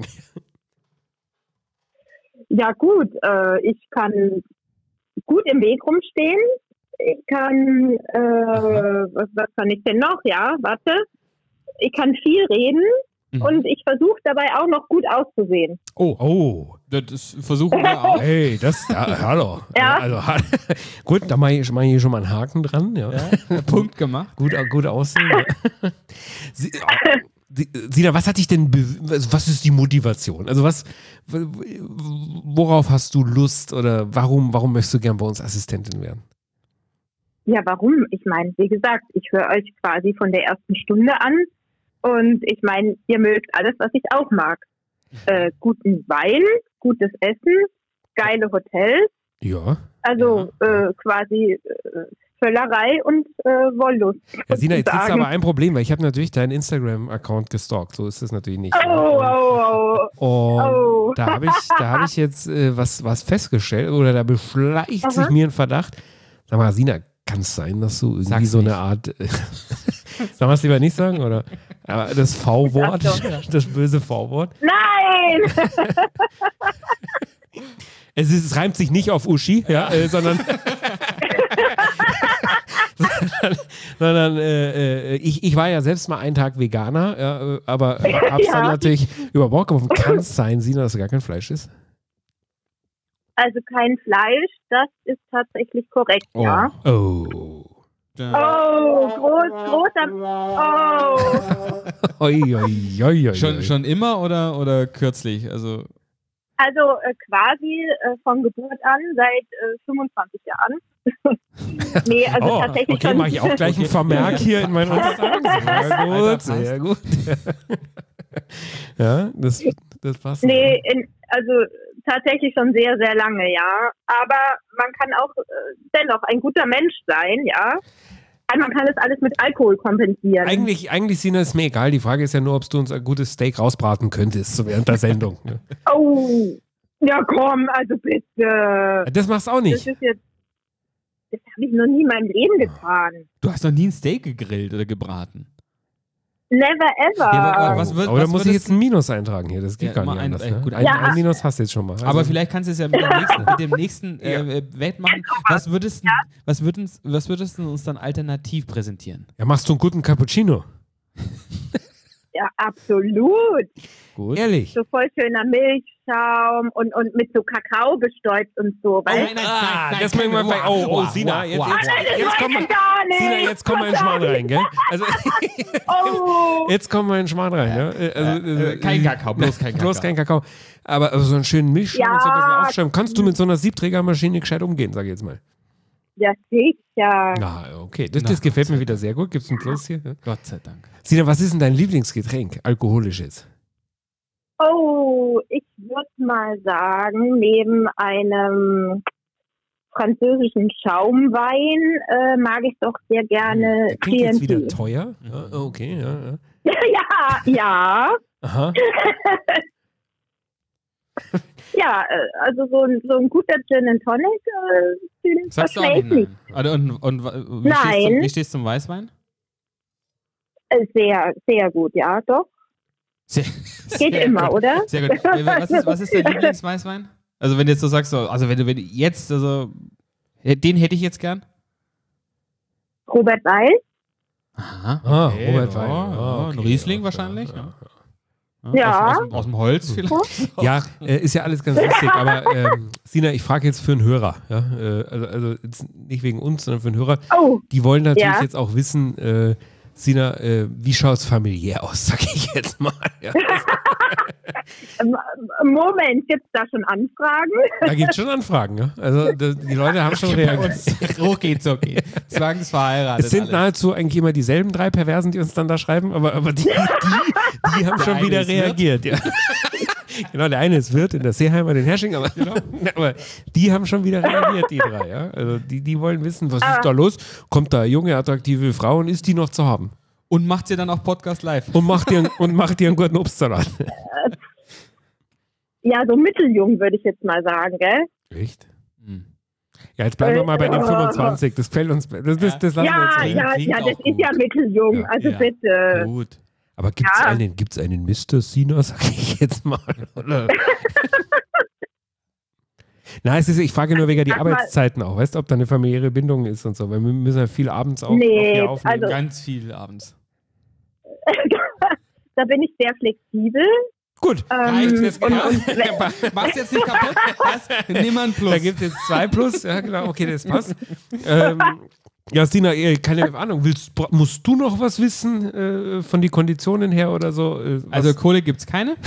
Ja gut, äh, ich kann gut im Weg rumstehen. Ich kann, äh, was, was kann ich denn noch? Ja, warte. Ich kann viel reden Mhm. und ich versuche dabei auch noch gut auszusehen. Oh, Oh, das versuchen wir auch. hey, das, ja, hallo. Ja. Also, gut, da mache ich, mach ich hier schon mal einen Haken dran. Ja. Ja, Punkt gemacht. Gut, gut aussehen. Ja. Sie, Sie- Sina, was hat dich denn, be- was ist die Motivation? Also was, worauf hast du Lust oder warum, warum möchtest du gern bei uns Assistentin werden? Ja, warum? Ich meine, wie gesagt, ich höre euch quasi von der ersten Stunde an und ich meine, ihr mögt alles, was ich auch mag. Äh, guten Wein, gutes Essen, geile Hotels, Ja. also äh, quasi äh, Völlerei und äh, Wollust. Ja, Sina, jetzt gibt es sozusagen. aber ein Problem, weil ich habe natürlich deinen Instagram-Account gestalkt. So ist es natürlich nicht. Oh, oh, Und oh. da habe ich, da habe ich jetzt äh, was, was festgestellt oder da beschleicht Aha. sich mir ein Verdacht. Sag mal, Sina, kann es sein, dass du irgendwie Sag's so nicht. eine Art, äh, sollen wir es lieber nicht sagen, oder? Aber das V-Wort, Ach so. das böse V-Wort. Nein! Es, ist, es reimt sich nicht auf Uschi, ja, äh, sondern, sondern, sondern äh, äh, ich, ich war ja selbst mal einen Tag Veganer, ja, äh, aber hab's Ja. dann natürlich über Bord geworfen. Kann es sein, Sina, dass gar kein Fleisch ist? Also kein Fleisch, das ist tatsächlich korrekt, ja. Oh. Oh, groß, großer. Oh. Oi, oi, oi, oi, Schon, oi. schon immer oder, oder kürzlich? Also, Also äh, quasi äh, von Geburt an, seit äh, fünfundzwanzig Jahren. nee, also Oh, tatsächlich okay, schon. mache ich auch gleich einen Vermerk hier in meinen Unterlagen. Sehr gut, Alter, sehr gut. Ja, das, das passt. Nee, in, also tatsächlich schon sehr, sehr lange, ja. Aber man kann auch äh, dennoch ein guter Mensch sein, ja. Und man kann das alles mit Alkohol kompensieren. Eigentlich, eigentlich, Sina, ist mir egal. Die Frage ist ja nur, ob du uns ein gutes Steak rausbraten könntest, so während der Sendung. Ne? Oh, ja komm, also bitte. Das machst du auch Das nicht. ist jetzt, das habe ich noch nie in meinem Leben getan. du hast noch nie ein Steak gegrillt oder gebraten. Never ever. Ja, aber was wird, Aber da was muss ich würdest jetzt ein Minus eintragen hier. Das geht Ja, gar immer nicht ein- anders. äh, Ne? gut, ein, Ja. ein Minus hast du jetzt schon mal. Also, Aber vielleicht kannst du es ja mit dem nächsten, mit dem nächsten äh, Welt machen. Was würdest, du- was, würdest, was würdest du uns dann alternativ präsentieren? ja, machst du einen guten Cappuccino? Ja, absolut. Gut. Ehrlich? So voll schöner Milchschaum und, und mit so Kakao bestäubt und so. Weißt? nein, Ah, nein, das nein, mögen wir wow, vielleicht. Oh, oh, wow, Sina, wow, jetzt, wow. jetzt, Nein, das jetzt, wollte kommen wir, ich gar nicht. Sina, jetzt kommen wir in den Schmarrn rein, gell? Also, Oh, jetzt kommen wir in den Schmarrn rein, ne? Also, Äh, kein Kakao, bloß kein Bloß Kakao. kein Kakao. Aber also so einen schönen Milchschaum Ja. und so ein bisschen aufschäumen. Kannst du mit so einer Siebträgermaschine gescheit umgehen, sag ich jetzt mal. ja sicher. Na, okay. Das, Na, das gefällt Gott mir sei wieder sehr gut. Gibt's einen Plus hier? Ja. Gott sei Dank. Sina, was ist denn dein Lieblingsgetränk? Alkoholisches? Oh, ich würde mal sagen, neben einem französischen Schaumwein äh, mag ich doch sehr gerne Der klingt jetzt wieder T N T. teuer. Ja, okay, ja, ja. Ja, ja. Aha. Ja, äh, also so ein, so ein guter Gin and Tonic, äh, den Sagst du auch verschmäht nicht nicht. nein? Und, und, und wie, Nein. Stehst du, wie stehst du zum Weißwein? Äh, Sehr, sehr gut, ja, doch. Sehr, Geht sehr immer, gut. oder? Sehr gut. Äh, Was ist, was ist dein Lieblingsweißwein? Also wenn du jetzt so sagst, so, also wenn du wenn du jetzt, also äh, den hätte ich jetzt gern. Robert Weiß? Aha. Ah, okay, Robert ja, Wein. ja, Ah, ein okay, Riesling ja, wahrscheinlich. ja, Ja. Ja. Aus, aus, dem- aus dem Holz vielleicht. Ja, äh, ist ja alles ganz lustig, aber ähm, Sina, ich frage jetzt für einen Hörer, ja, äh, also, also jetzt nicht wegen uns, sondern für einen Hörer. Oh, Die wollen natürlich Ja. jetzt auch wissen, äh, Sina, äh, wie schaut es familiär aus, sag ich jetzt mal. Ja. ähm, Moment, gibt's da schon Anfragen? Da gibt es schon Anfragen, ja. Also da, die Leute haben schon reagiert. Hoch geht's, okay. Zwangsverheiratet. Es sind alle. nahezu eigentlich immer dieselben drei Perversen, die uns dann da schreiben, aber, aber die, die, die haben schon eine wieder ist Wirt. reagiert. Ja. Genau, der eine ist Wirt in der Seeheimer, den Hersching, aber, aber die haben schon wieder reagiert, die drei. Ja. Also die, die wollen wissen, was ist da los? Kommt da junge, attraktive Frau und ist die noch zu haben? Und macht ihr dann auch Podcast live? Und macht dir, und macht dir einen guten Obstsalat. Ja, so mitteljung würde ich jetzt mal sagen, gell? Echt? Hm. Ja, jetzt bleiben wir mal bei den Äh, fünfundzwanzig. Das gefällt uns. Das, das, das lassen wir Ja, jetzt rein. ja, klingt ja, auch das ist gut. ja mitteljung, Ja, also ja. bitte. Gut. Aber gibt es Ja. einen, gibt's einen Mister Sina, sag ich jetzt mal? Oder? Nein, es ist, ich frage nur wegen die Sag mal- Arbeitszeiten auch. Weißt du, ob da eine familiäre Bindung ist und so? Weil wir müssen ja viel abends auch, Nee, auch hier aufnehmen. also- Ganz viel abends. Da bin ich sehr flexibel. Gut, Ähm, Reicht jetzt und, genau. und, wenn- Mach's jetzt nicht kaputt. Was? Nimm mal ein Plus. da gibt es jetzt zwei Plus. Ja, genau, okay, das passt. ähm, ja, Sina, eh, keine Ahnung. Willst, bra- musst du noch was wissen äh, von den Konditionen her oder so? Äh, was- Also Kohle gibt's keine?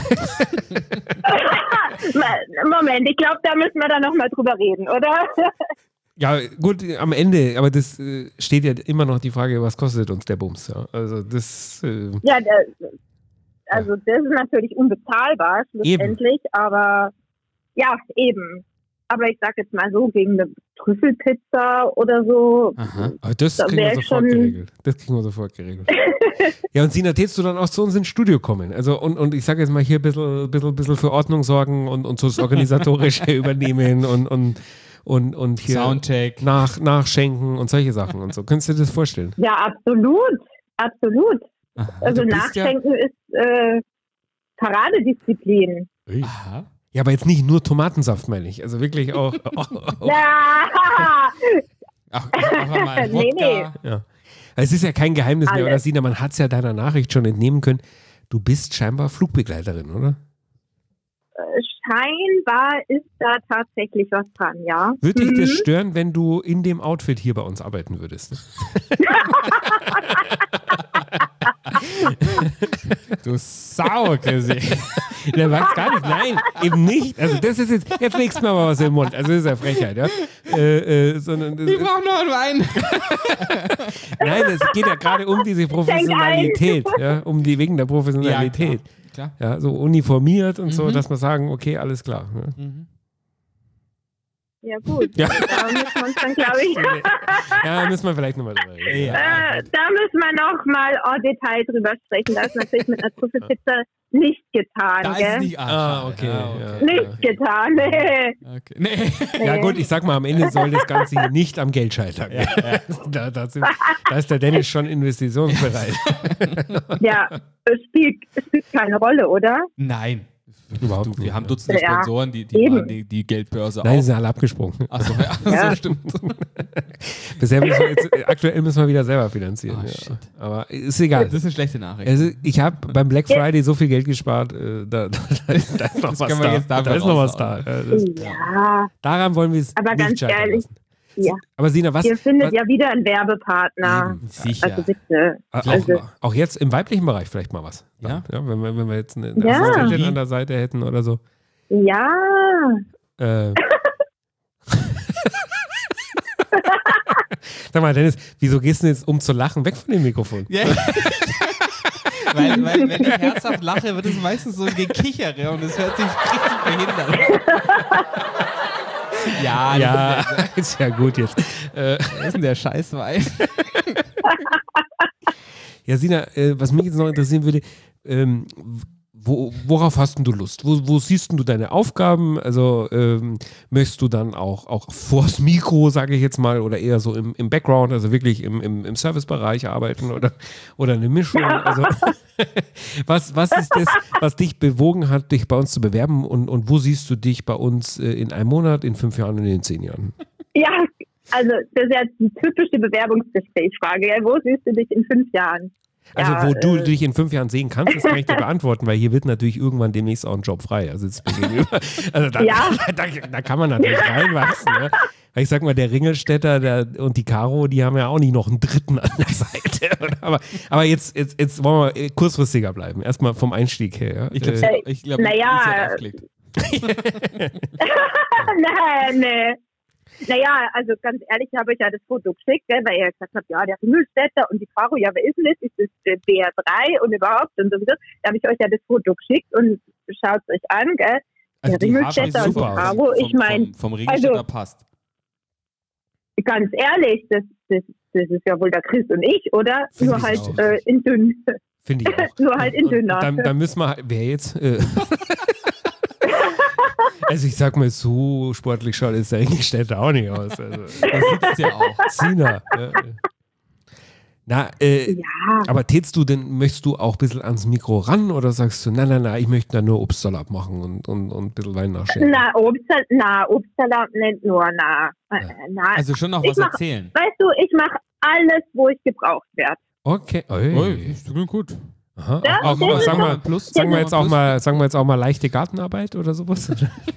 Moment, ich glaube, da müssen wir dann nochmal drüber reden, oder? Ja, gut, am Ende, aber das äh, steht ja immer noch die Frage, was kostet uns der Bums? Ja? Also das, äh, Ja, das, also das ist natürlich unbezahlbar schlussendlich, aber ja, eben. Aber ich sag jetzt mal so, gegen eine Trüffelpizza oder so, Aha. aber das Da kriegen wir wär ich sofort schon- geregelt. Das kriegen wir sofort geregelt. Ja, und Sina, tätst du dann auch zu uns ins Studio kommen? Also und, und ich sage jetzt mal hier ein bisschen, bisschen, bisschen für Ordnung sorgen und, und so das Organisatorische übernehmen und, und, und, und hier Soundcheck. nach, nachschenken und solche Sachen und so. Könntest du dir das vorstellen? ja, absolut, absolut. Aha. Also du bist ja- Nachschenken ist äh, Paradedisziplin. Aha. Ja, aber jetzt nicht nur Tomatensaft, meine ich. Also wirklich auch. auch, auch Ja, Ach, auch mal Nee, Wodka. ja. Es ist ja kein Geheimnis mehr, Alles. oder Sina? Man hat es ja deiner Nachricht schon entnehmen können. Du bist scheinbar Flugbegleiterin, oder? scheinbar ist da tatsächlich was dran, ja. Würde dich das Mhm. stören, wenn du in dem Outfit hier bei uns arbeiten würdest? Du Sau, Chrissy. Der weiß gar nicht. Nein, eben nicht. Also das ist jetzt, jetzt legst du mir mal was im Mund. Also das ist ja Frechheit, ja. Äh, äh, sondern, das, Ich brauche noch einen Wein. nein, es geht ja gerade um diese Professionalität, ja, um die wegen der Professionalität. Klar. Ja, so uniformiert und so, Mhm. dass wir sagen, okay, alles klar. Ja. Mhm. Ja gut, Ja. da müssen wir uns dann, glaube ich, Ja, müssen wir vielleicht nochmal drüber reden. Ja. äh, da müssen wir noch mal en Detail drüber sprechen. Das ist natürlich mit einer Trüffelpizza nicht getan, Da ist gell? es nicht. Ah, schade. okay. Ja, Ja. Nicht getan, nee. okay. Nee. Ja gut, ich sag mal, am Ende soll das Ganze hier nicht am Geld scheitern. Da, da, sind, da ist der Dennis schon investitionsbereit. Ja, es spielt, es spielt keine Rolle, oder? Nein. Überhaupt du, nicht, wir haben ja. Dutzende Ja, Sponsoren, die, die eben. machen die, die Geldbörse Nein, die auf. sind alle abgesprungen. Achso, ja, Ja. so stimmt. Bisher müssen wir jetzt, aktuell müssen wir wieder selber finanzieren. Oh, ja. shit. Aber ist egal. Das ist eine schlechte Nachricht. Also ich habe beim Black Friday so viel Geld gespart, äh, da, da, da ist noch Das was können wir da. jetzt dafür Da ist noch was da. raushauen. Ja, das, Ja, daran wollen wir es aber nicht ganz scheitern ehrlich, lassen. ja. Aber Sina, was? Ihr findet was, ja wieder einen Werbepartner. Eben, sicher. Also bitte. auch, also- auch jetzt im weiblichen Bereich vielleicht mal was. Ja? ja wenn, wir, wenn wir jetzt eine, eine Ja. Assistentin an der Seite hätten oder so. Ja. Äh. Sag mal, Dennis, wieso gehst du denn jetzt, um zu lachen, weg von dem Mikrofon? Ja. weil, weil, wenn ich herzhaft lache, wird es meistens so ein Gekichere und es hört sich richtig behindert. ja, das Ja, Ist, ja, ist ja gut jetzt. Äh, was ist denn der Scheißwein? ja, Sina, äh, was mich jetzt noch interessieren würde, ähm, wo, worauf hast denn du Lust? Wo, wo siehst denn du deine Aufgaben? Also ähm, möchtest du dann auch, auch vors Mikro, sage ich jetzt mal, oder eher so im, im Background, also wirklich im, im, im Servicebereich arbeiten oder, oder eine Mischung? Also was, was ist das, was dich bewogen hat, dich bei uns zu bewerben und, und wo siehst du dich bei uns äh, in einem Monat, in fünf Jahren und in zehn Jahren? Ja, also das ist ja die typische Bewerbungsgesprächsfrage. Gell? Wo siehst du dich in fünf Jahren? Also Ja, wo du äh, dich in fünf Jahren sehen kannst, das kann ich dir beantworten, weil hier wird natürlich irgendwann demnächst auch ein Job frei. Also, jetzt gegenüber. Also da, Ja. da, da kann man natürlich reinwachsen. Ne? Weil ich sag mal, der Ringelstädter der, und die Caro, die haben ja auch nicht noch einen Dritten an der Seite. aber, aber jetzt, jetzt, jetzt wollen wir kurzfristiger bleiben. Erstmal vom Einstieg her. Ja? Ich glaube, Äh, ich glaub, naja, die ist ja aufgelegt. Nein, nee. Naja, also ganz ehrlich, habe ich ja das Foto geschickt, gell, weil ihr gesagt habt, ja, der Ringelstädter und die Caro, ja, wer ist denn das? Ist das der B R drei und überhaupt und sowieso? Da habe ich euch ja das Foto geschickt und schaut es euch an, gell? Also Der die Ringelstädter Haare und die super aus. Caro, ich Vom- meine, Vom, vom Ringelstädter also- passt. ganz ehrlich, das, das, das ist ja wohl der Chris und ich, oder? Find Nur ich halt auch. äh, in dünn. Finde ich auch. Nur halt in Und dünner. Dann, dann müssen wir, wer jetzt? Äh, also ich sag mal, so sportlich schaut jetzt der Ringelstädter auch nicht aus. Also, Das sitzt ja auch. Sina. Ja. Na, äh, Ja, aber tätst du denn, möchtest du auch ein bisschen ans Mikro ran oder sagst du, nein, nein, nein, ich möchte da nur Obstsalat machen und, und, und ein bisschen Wein nachschenken? na, Obstsalat, na, Obstsalat nicht nur, na. Äh, na. Also schon noch Ich was mach- erzählen. Weißt du, ich mache alles, wo ich gebraucht werde. Okay. Oi. Ui, das klingt gut. Aha. Ja, auch, auch, das auch, ist sagen, wir, Plus. sagen, wir jetzt auch Plus. mal, sagen wir jetzt auch mal leichte Gartenarbeit oder sowas?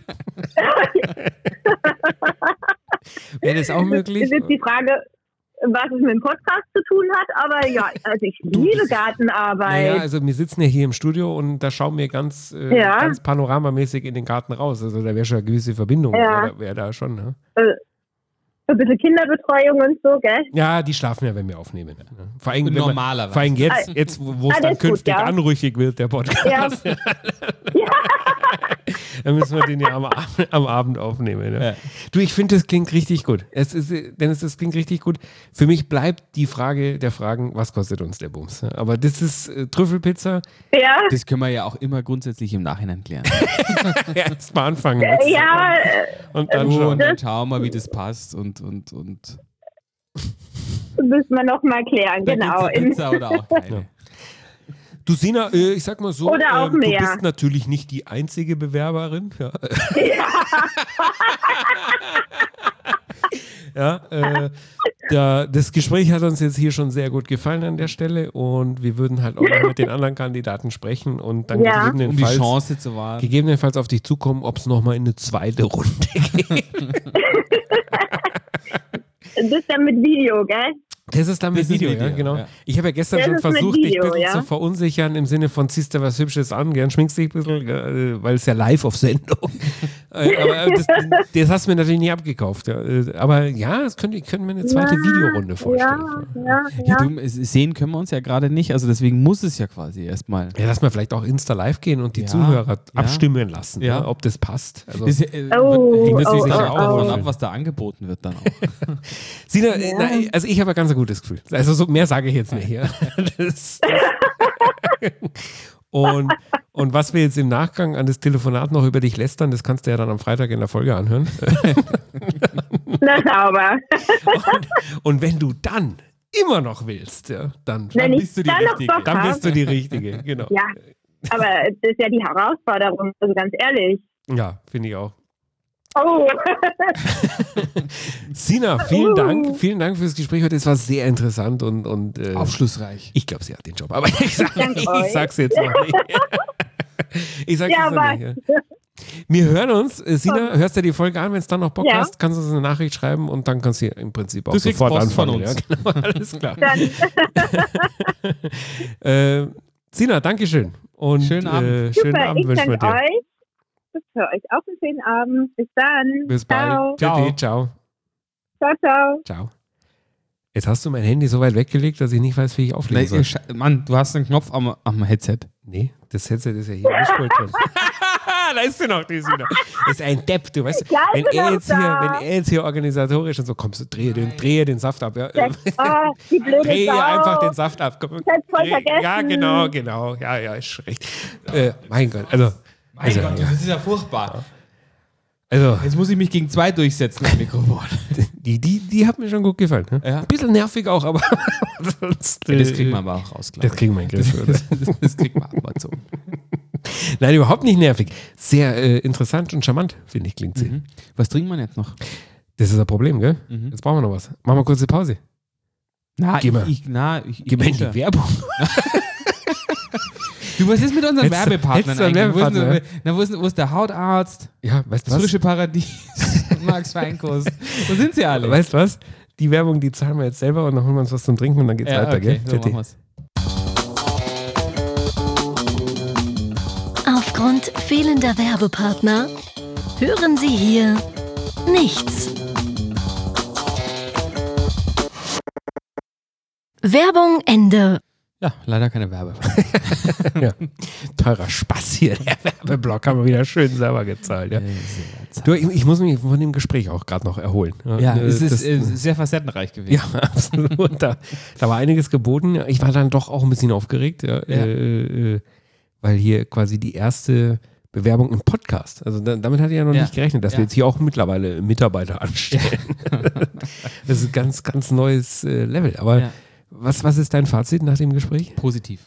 Wäre das auch möglich? Das ist die Frage, was es mit dem Podcast zu tun hat, aber ja, also ich Du, liebe das- Gartenarbeit. Naja, also wir sitzen ja hier im Studio und da schauen wir ganz, äh, Ja. ganz panoramamäßig in den Garten raus. Also da wäre schon eine gewisse Verbindung, Ja. wäre da, wär da schon. Ne? So ein bisschen Kinderbetreuung und so, gell? Ja, die schlafen ja, wenn wir aufnehmen. Ne? Vor allem, wenn wir, Normalerweise. vor allem jetzt, jetzt wo es Ah, dann das ist gut, künftig ja. anrüchig wird, der Podcast. Ja. Dann müssen wir den ja am, Ab- am Abend aufnehmen. Ne? Ja. Du, ich finde, das klingt richtig gut. Es ist, Dennis, das klingt richtig gut. Für mich bleibt die Frage der Fragen, was kostet uns der Bums? Aber das ist äh, Trüffelpizza. Ja, Das können wir ja auch immer grundsätzlich im Nachhinein klären. Erst mal anfangen. jetzt. ja, äh, Und dann Oh, schon. und dann schauen wir, wie das passt und, und, und müssen wir noch mal klären, da genau. gibt's eine In, Pizza oder auch keine. Ja. Du Sina, äh, ich sag mal so, Oder auch ähm, du mehr. bist natürlich nicht die einzige Bewerberin. Ja, ja äh, der, das Gespräch hat uns jetzt hier schon sehr gut gefallen an der Stelle und wir würden halt auch noch mit den anderen Kandidaten sprechen und dann Ja. Um die gegebenenfalls, Chance zu wahren. gegebenenfalls auf dich zukommen, ob es nochmal in eine zweite Runde geht. das ist ja mit Video, gell? Das ist dann mit Das ist Video, Video, ja, genau. ja. Ich habe ja gestern Das schon ist mit versucht, dich ein Video, bisschen ja. zu verunsichern im Sinne von, ziehst du was Hübsches an, gern schminkst dich ein bisschen, äh, weil es ja live auf Sendung. äh, aber das, das hast du mir natürlich nie abgekauft. Ja. Äh, Aber ja, das könnte, ich könnte mir eine zweite Ja, Videorunde vorstellen. Ja, ja, Ja, ja. du, es- sehen können wir uns ja gerade nicht, also deswegen muss es ja quasi erstmal. Ja, lass mal vielleicht auch Insta live gehen und die Ja, Zuhörer ja. abstimmen lassen, Ja. ja, ob das passt. Also, Das, äh, Oh, wird- hängt natürlich oh, sicher oh, auch davon oh. ab, was da angeboten wird dann auch. Sina, äh, Ja. na, also ich habe ein ganz gutes Gefühl. Also so mehr sage ich jetzt nicht. Ja. Das, das und, und was wir jetzt im Nachgang an das Telefonat noch über dich lästern, das kannst du ja dann am Freitag in der Folge anhören. Na, sauber. Und, und wenn du dann immer noch willst, ja, dann, Wenn bist du ich die dann noch Richtige. Bock dann bist habe. du die Richtige. Genau. Ja, aber das ist ja die Herausforderung, also ganz ehrlich. Ja, finde ich auch. Oh, Sina, vielen Uh. Dank. Vielen Dank fürs Gespräch heute. Es war sehr interessant und, und äh, Aufschlussreich. ich glaube, sie hat den Job. Aber ich, sag, Dank ich euch. sag's jetzt noch nicht. Ich sag's ja, jetzt noch aber nicht. Ja. Wir hören uns. Äh, Sina, hörst du die Folge an, wenn es dann noch Bock Ja. hast, kannst du uns eine Nachricht schreiben und dann kannst du im Prinzip auch Du kriegst sofort Post von anfangen. uns. Ja, genau, alles klar. dann äh, Sina, Dankeschön. Und Schönen Abend. Äh, schönen super, Abend ich wünschen wir danke dir. euch. Das für euch auch einen schönen Abend. Bis dann. Bis Ciao. bald. Ciao. Ciao. Ciao, ciao. Ciao. Jetzt hast du mein Handy so weit weggelegt, dass ich nicht weiß, wie ich auflegen soll. Nee, Sche- Mann, du hast einen Knopf am, am Headset. Nee, das Headset ist ja hier nicht voll drin. Da ist sie noch, die Sina. Das ist ein Depp, du weißt. Ja, Wenn ich bin er, auch jetzt hier, da. wenn er jetzt hier organisatorisch und so, kommst du, drehe den, drehe den Saft ab. Ja. Oh, die blöde Drehe Sau. einfach den Saft ab. Komm, Ich hab's voll dreh- vergessen. Ja, genau, genau. Ja, ja, ist schon recht. Äh, mein Gott, also. Also, das ist ja furchtbar. also Jetzt muss ich mich gegen zwei durchsetzen am Mikrofon. die, die, die hat mir schon gut gefallen. Ne? Ja. Ein bisschen nervig auch, aber sonst, Ja, das äh, kriegen wir aber auch raus, glaube Das kriegen wir in den Griff. oder? Das, das kriegen wir abgezogen. Nein, überhaupt nicht nervig. Sehr äh, interessant und charmant, finde ich, klingt sie. Mhm. Was trinkt man jetzt noch? Das ist ein Problem, gell? Mhm. Jetzt brauchen wir noch was. Machen wir kurze Pause. Na, Geh mal. ich, ich, na, ich, Gib mir ich, die Werbung. Du, was ist mit unseren Hättest du- Werbepartnern hättest du einen eigentlich? Wo ist, Werbepartner, denn- na, wo, ist, wo ist der Hautarzt? Ja, weißt du Das was? frische Paradies? Max Feinkost. Wo sind sie alle? Weißt du was? Die Werbung, die zahlen wir jetzt selber und dann holen wir uns was zum Trinken und dann geht's ja, weiter, okay, gell? so Fertig. machen wir's. Aufgrund fehlender Werbepartner hören Sie hier nichts. Werbung Ende. Ja, leider keine Werbe. Ja. Teurer Spaß hier. Der Werbeblock haben wir wieder schön selber gezahlt. Ja. Du, ich, ich muss mich von dem Gespräch auch gerade noch erholen. Ja, äh, es ist das- äh, sehr facettenreich gewesen. Ja, absolut. Da, da war einiges geboten. Ich war dann doch auch ein bisschen aufgeregt, ja, Ja. Äh, äh, weil hier quasi die erste Bewerbung im Podcast. Also da, damit hatte ich ja noch Ja. nicht gerechnet, dass Ja. wir jetzt hier auch mittlerweile Mitarbeiter anstellen. Das ist ein ganz, ganz neues äh, Level. Aber Ja. was, was ist dein Fazit nach dem Gespräch? Positiv.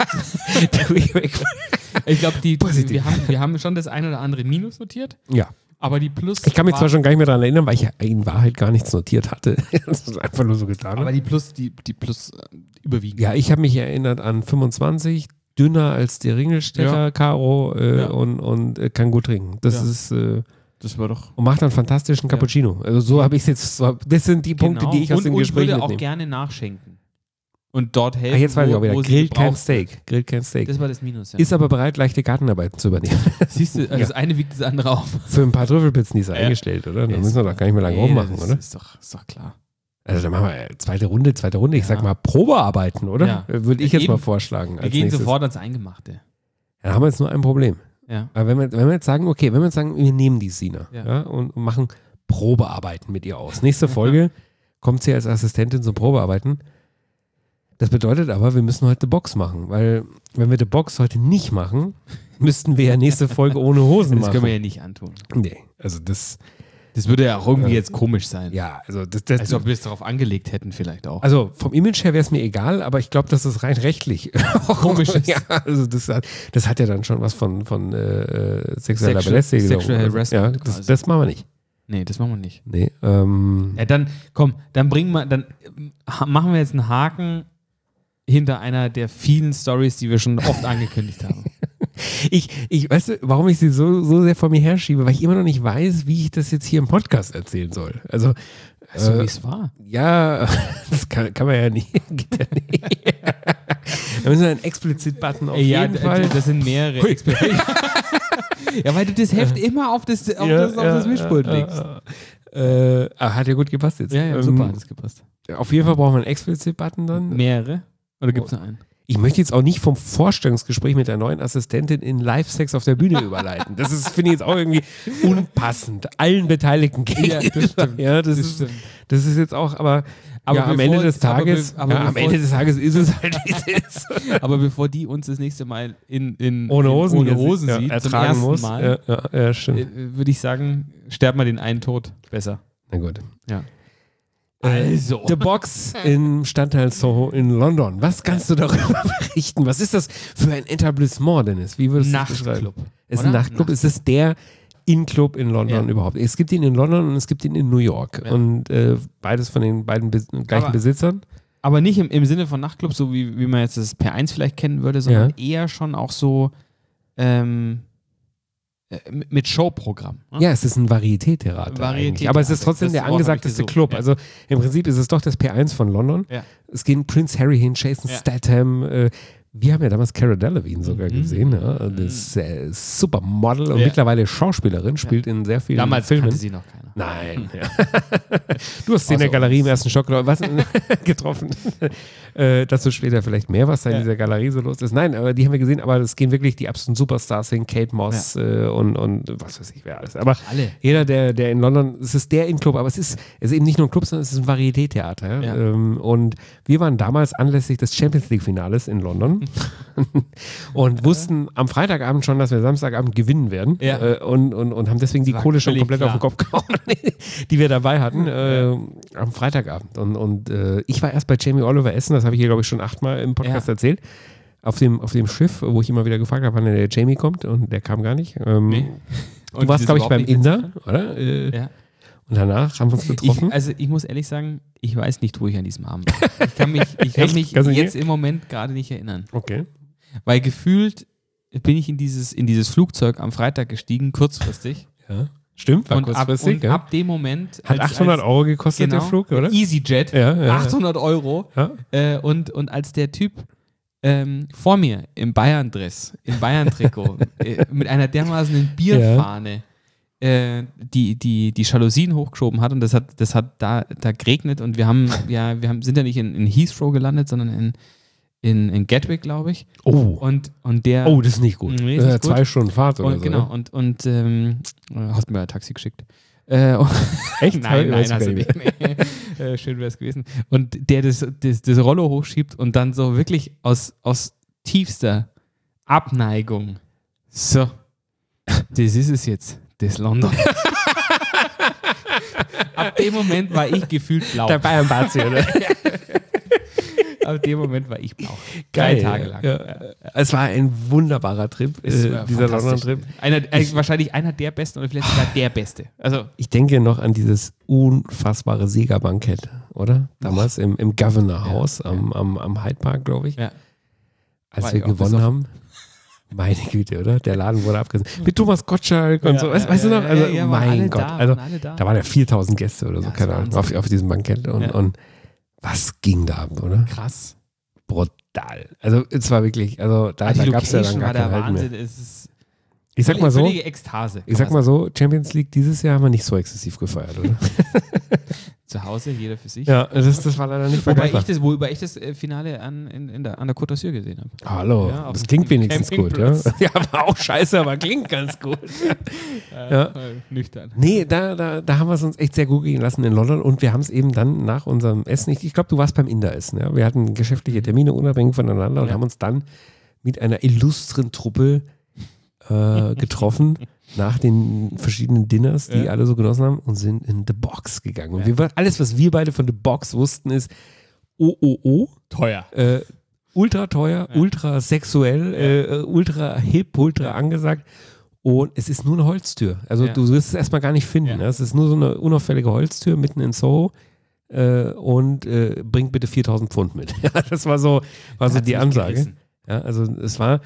Du, ich- Ich glaube, die, Positiv. wir, haben, wir haben schon das ein oder andere Minus notiert, ja. aber die Plus. Ich kann mich war, zwar schon gar nicht mehr daran erinnern, weil ich ja in Wahrheit gar nichts notiert hatte. Das ist einfach nur so getan. Aber die Plus, die, die Plus äh, überwiegen. Ja, ich habe mich erinnert an fünfundzwanzig, dünner als der Ringelstecher, Ja. Karo äh, Ja. und, und äh, kann gut trinken. Das Ja. ist äh, Das war doch. und macht einen fantastischen Cappuccino. Also so habe ich es jetzt, so, das sind die Punkte, die ich aus und, dem und Gespräch würde auch mitnehme. gerne nachschenken. Und dort helfen. Ah, jetzt weiß ich auch wieder, wo sie grillt kein gebraucht Steak. Grillt kein Steak. wird. Das war das Minus, ja. Ist aber bereit, leichte Gartenarbeiten zu übernehmen. Siehst du, also das eine wiegt das andere auf. Für ein paar Trüffelpizzen, die ist er Ja. eingestellt, oder? Da Ja, müssen wir doch gar nicht mehr lange Nee, rummachen, das oder? Ist doch, ist doch klar. Also dann machen wir äh, zweite Runde, zweite Runde. Ich Ja. sag mal Probearbeiten, oder? Ja. Äh, Würde ich jetzt Eben. mal vorschlagen. Wir als gehen nächstes. sofort ans Eingemachte. Dann haben wir jetzt nur ein Problem. Ja. Aber wenn wir, wenn wir jetzt sagen, okay, wenn wir jetzt sagen, wir nehmen die Sina Ja. ja. und, und machen Probearbeiten mit ihr aus. Nächste Folge kommt sie als Assistentin zum Probearbeiten. Das bedeutet aber, wir müssen heute Box machen, weil wenn wir die Box heute nicht machen, müssten wir ja nächste Folge ohne Hosen Das machen. können wir ja nicht antun. Nee, also das, Das würde ja auch irgendwie jetzt komisch sein. ja, also das, das Als ob wir es darauf angelegt hätten, vielleicht auch. also vom Image her wäre es mir egal, aber ich glaube, dass das rein rechtlich Komisch ist. Ja, also das hat, das hat ja dann schon was von, von äh, sexueller Sexual- Belästigung. Sexual Harassment Ja, das, quasi. das machen wir nicht. Nee, das machen wir nicht. Nee, ähm, Ja, dann, komm, dann bringen wir, dann ha- machen wir jetzt einen Haken hinter einer der vielen Stories, die wir schon oft angekündigt haben. Ich, ich, weißt du, warum ich sie so, so sehr vor mir herschiebe, weil ich immer noch nicht weiß, wie ich das jetzt hier im Podcast erzählen soll. Also, So Äh, wie es war. Ja, das kann, kann man ja nicht. Geht ja nicht. Da müssen wir einen Explizit-Button auf ja, jeden d- Fall. das sind mehrere Hui. Experten. Ja, weil du das Heft immer auf das, auf Ja, das, auf das ja, Mischpult ja, legst. ja, ja. Äh, ah, hat ja gut gepasst jetzt. Ja, ja, Ähm, super, hat das gepasst. Auf jeden Fall brauchen wir einen Explizit-Button dann. Mehrere? Oder gibt es nur einen? Ich möchte jetzt auch nicht vom Vorstellungsgespräch mit der neuen Assistentin in Live-Sex auf der Bühne überleiten. Das ist, finde ich, jetzt auch irgendwie unpassend. Allen Beteiligten gegenüber. Ja, das stimmt. Ja, das, Das ist, stimmt. das ist jetzt auch, aber, Aber ja, am bevor- Ende des aber Tages, be- aber ja, am bevor- Ende des Tages ist es halt, wie es ist. Aber bevor die uns das nächste Mal in, in, Ohne in, Hosen, ohne Hosen ja, sieht, zum ertragen ersten muss. Mal, Ja, ja, ja, stimmt. äh, würde ich sagen, sterbt mal den einen Tod besser. Na gut. Ja. Also. The Box im Stadtteil Soho in London. Was kannst du darüber berichten? Was ist das für ein Etablissement, Dennis? Wie würdest du das beschreiben? Nachtclub. Es ist ein oder? Nachtclub. Es ist der In-Club in London Ja. überhaupt. Es gibt ihn in London und es gibt ihn in New York. Ja. Und äh, beides von den beiden Bes gleichen Aber- Besitzern. Aber nicht im, im Sinne von Nachtclub, so wie, wie man jetzt das P eins vielleicht kennen würde, sondern eher schon auch so ähm, äh, mit mit Showprogramm. Ne? Ja, es ist ein Varieté-Theater. Varieté-Theater. eigentlich. Aber es ist trotzdem Das der Wort hab ich angesagteste gesucht, Club. ja. Also im Prinzip ist es doch das P eins von London. Ja. Es gehen Prince Harry hin, Jason Ja. Statham. Äh, wir haben ja damals Cara Delevingne sogar Mhm. gesehen. Ja? Das äh, Supermodel und Ja. mittlerweile Schauspielerin, spielt in sehr vielen Damals Filmen. kannte sie noch keiner. Nein. Ja. Du hast sie in der Außer Galerie im uns. ersten Stock oder was getroffen. äh, dazu später vielleicht mehr, was da in Ja. dieser Galerie so los ist. Nein, aber die haben wir gesehen, aber es gehen wirklich die absoluten Superstars hin, Kate Moss äh, und, und was weiß ich wer alles. Aber Alle. jeder, der, der in London, es ist der In-Club, aber es ist, es ist eben nicht nur ein Club, sondern es ist ein Varieté-Theater. Ja. Ähm, und wir waren damals anlässlich des Champions League-Finales in London und wussten am Freitagabend schon, dass wir Samstagabend gewinnen werden Ja. äh, und, und, und haben deswegen die war Kohle schon völlig komplett klar. auf den Kopf gehauen, die wir dabei hatten äh, am Freitagabend. Und, und äh, ich war erst bei Jamie Oliver essen, das habe ich hier, glaube ich, schon achtmal im Podcast Ja. erzählt. Auf dem, auf dem Schiff, wo ich immer wieder gefragt habe, wann der Jamie kommt und der kam gar nicht. Ähm, Nee. Du warst, glaube ich, beim Inder, oder? Äh, Ja. Und danach haben wir uns getroffen. Ich, also ich muss ehrlich sagen, ich weiß nicht, wo ich an diesem Abend war. Ich kann mich, ich kann Echt? mich Kannst du nicht? jetzt im Moment gerade nicht erinnern. Okay. Weil gefühlt bin ich in dieses, in dieses Flugzeug am Freitag gestiegen, kurzfristig. Ja. Stimmt, war und ab, kurzfristig. und ja. ab dem Moment. Hat als- achthundert als, Euro gekostet, genau, der Flug, oder? EasyJet. Ja, ja, ja. achthundert Euro. Ja. Äh, und, und als der Typ ähm, vor mir im Bayern-Dress, im Bayern-Trikot, äh, mit einer dermaßen Bierfahne äh, die, die, die Jalousien hochgeschoben hat und das hat, das hat da, da geregnet und wir haben, ja, wir haben, sind ja nicht in, in Heathrow gelandet, sondern in, in, in Gatwick, glaube ich. Oh. Und, und der. Oh, das ist nicht gut. Nee, Das ist ist ja nicht gut. zwei Stunden Fahrt oder und, so. genau, ne? und, und ähm, hast mir ein Taxi geschickt. Äh, und- Echt? nein, nein, Weiß ich hast du gar nicht. Nee. äh, schön wäre es gewesen. Und der das, das, das Rollo hochschiebt und dann so wirklich aus, aus tiefster Abneigung. So, das ist es jetzt, das London. Ab dem Moment war ich gefühlt blau. Der Bayern-Bazi, oder? Ab dem Moment war ich blau. Geil. Drei Tage lang. Ja. Es war ein wunderbarer Trip, Es äh, war dieser fantastisch. London-Trip. Einer, äh, wahrscheinlich einer der besten oder vielleicht sogar der beste. Also, Ich denke noch an dieses unfassbare Siegerbankett, oder? Damals im, im Governor House Ja, am, am, am Hyde Park, glaube ich. ja. Als War wir ich auch gewonnen besoffen. haben. Meine Güte, oder? Der Laden wurde abgerissen. Mit Thomas Gottschalk und Ja, so. Weißt, ja, weißt du ja, noch? Also, ja, ja, waren mein alle Gott. da, also, waren alle da. da waren ja viertausend Gäste oder so, Ja, das keine ist Ahnung, Wahnsinn. auf, auf diesem Bankett. Und, Ja. und was ging da ab, oder? Krass. Brutal. Also, es war wirklich, also da, Also da die gab es ja dann Location gar war der kein Halten Wahnsinn. mehr. Es ist Ich sag mal so, völlige Ekstase. ich sag mal so, Champions League dieses Jahr haben wir nicht so exzessiv gefeiert, oder? Zu Hause, jeder für sich. Ja, das, das war leider nicht Wobei vergleichbar. ich das, wobei ich das äh, Finale an, in, in der, an der Côte d'Azur gesehen habe. Hallo, Ja, auf das dem klingt wenigstens gut, ja. Campingplatz. Ja, war auch scheiße, aber klingt ganz gut. Ja. Äh, nüchtern. Nee, da, da, da haben wir es uns echt sehr gut gehen lassen in London und wir haben es eben dann nach unserem Essen, ich, ich glaube, du warst beim Inder essen, ja. Wir hatten geschäftliche Termine unabhängig voneinander und Ja. haben uns dann mit einer illustren Truppe äh, getroffen nach den verschiedenen Dinners, die Ja. alle so genossen haben und sind in The Box gegangen. Und Ja. wir, war- alles, was wir beide von The Box wussten, ist O O O, Teuer. äh, ultra teuer, Ja. ultra sexuell, äh, ultra hip, ultra angesagt. Und es ist nur eine Holztür. Also Ja. du wirst es erstmal gar nicht finden. Ja. Ne? Es ist nur so eine unauffällige Holztür mitten in Soho äh, und äh, bringt bitte viertausend Pfund mit. Ja, das war so, war so Hat's die mich Ansage. gerissen. Ja, also es war,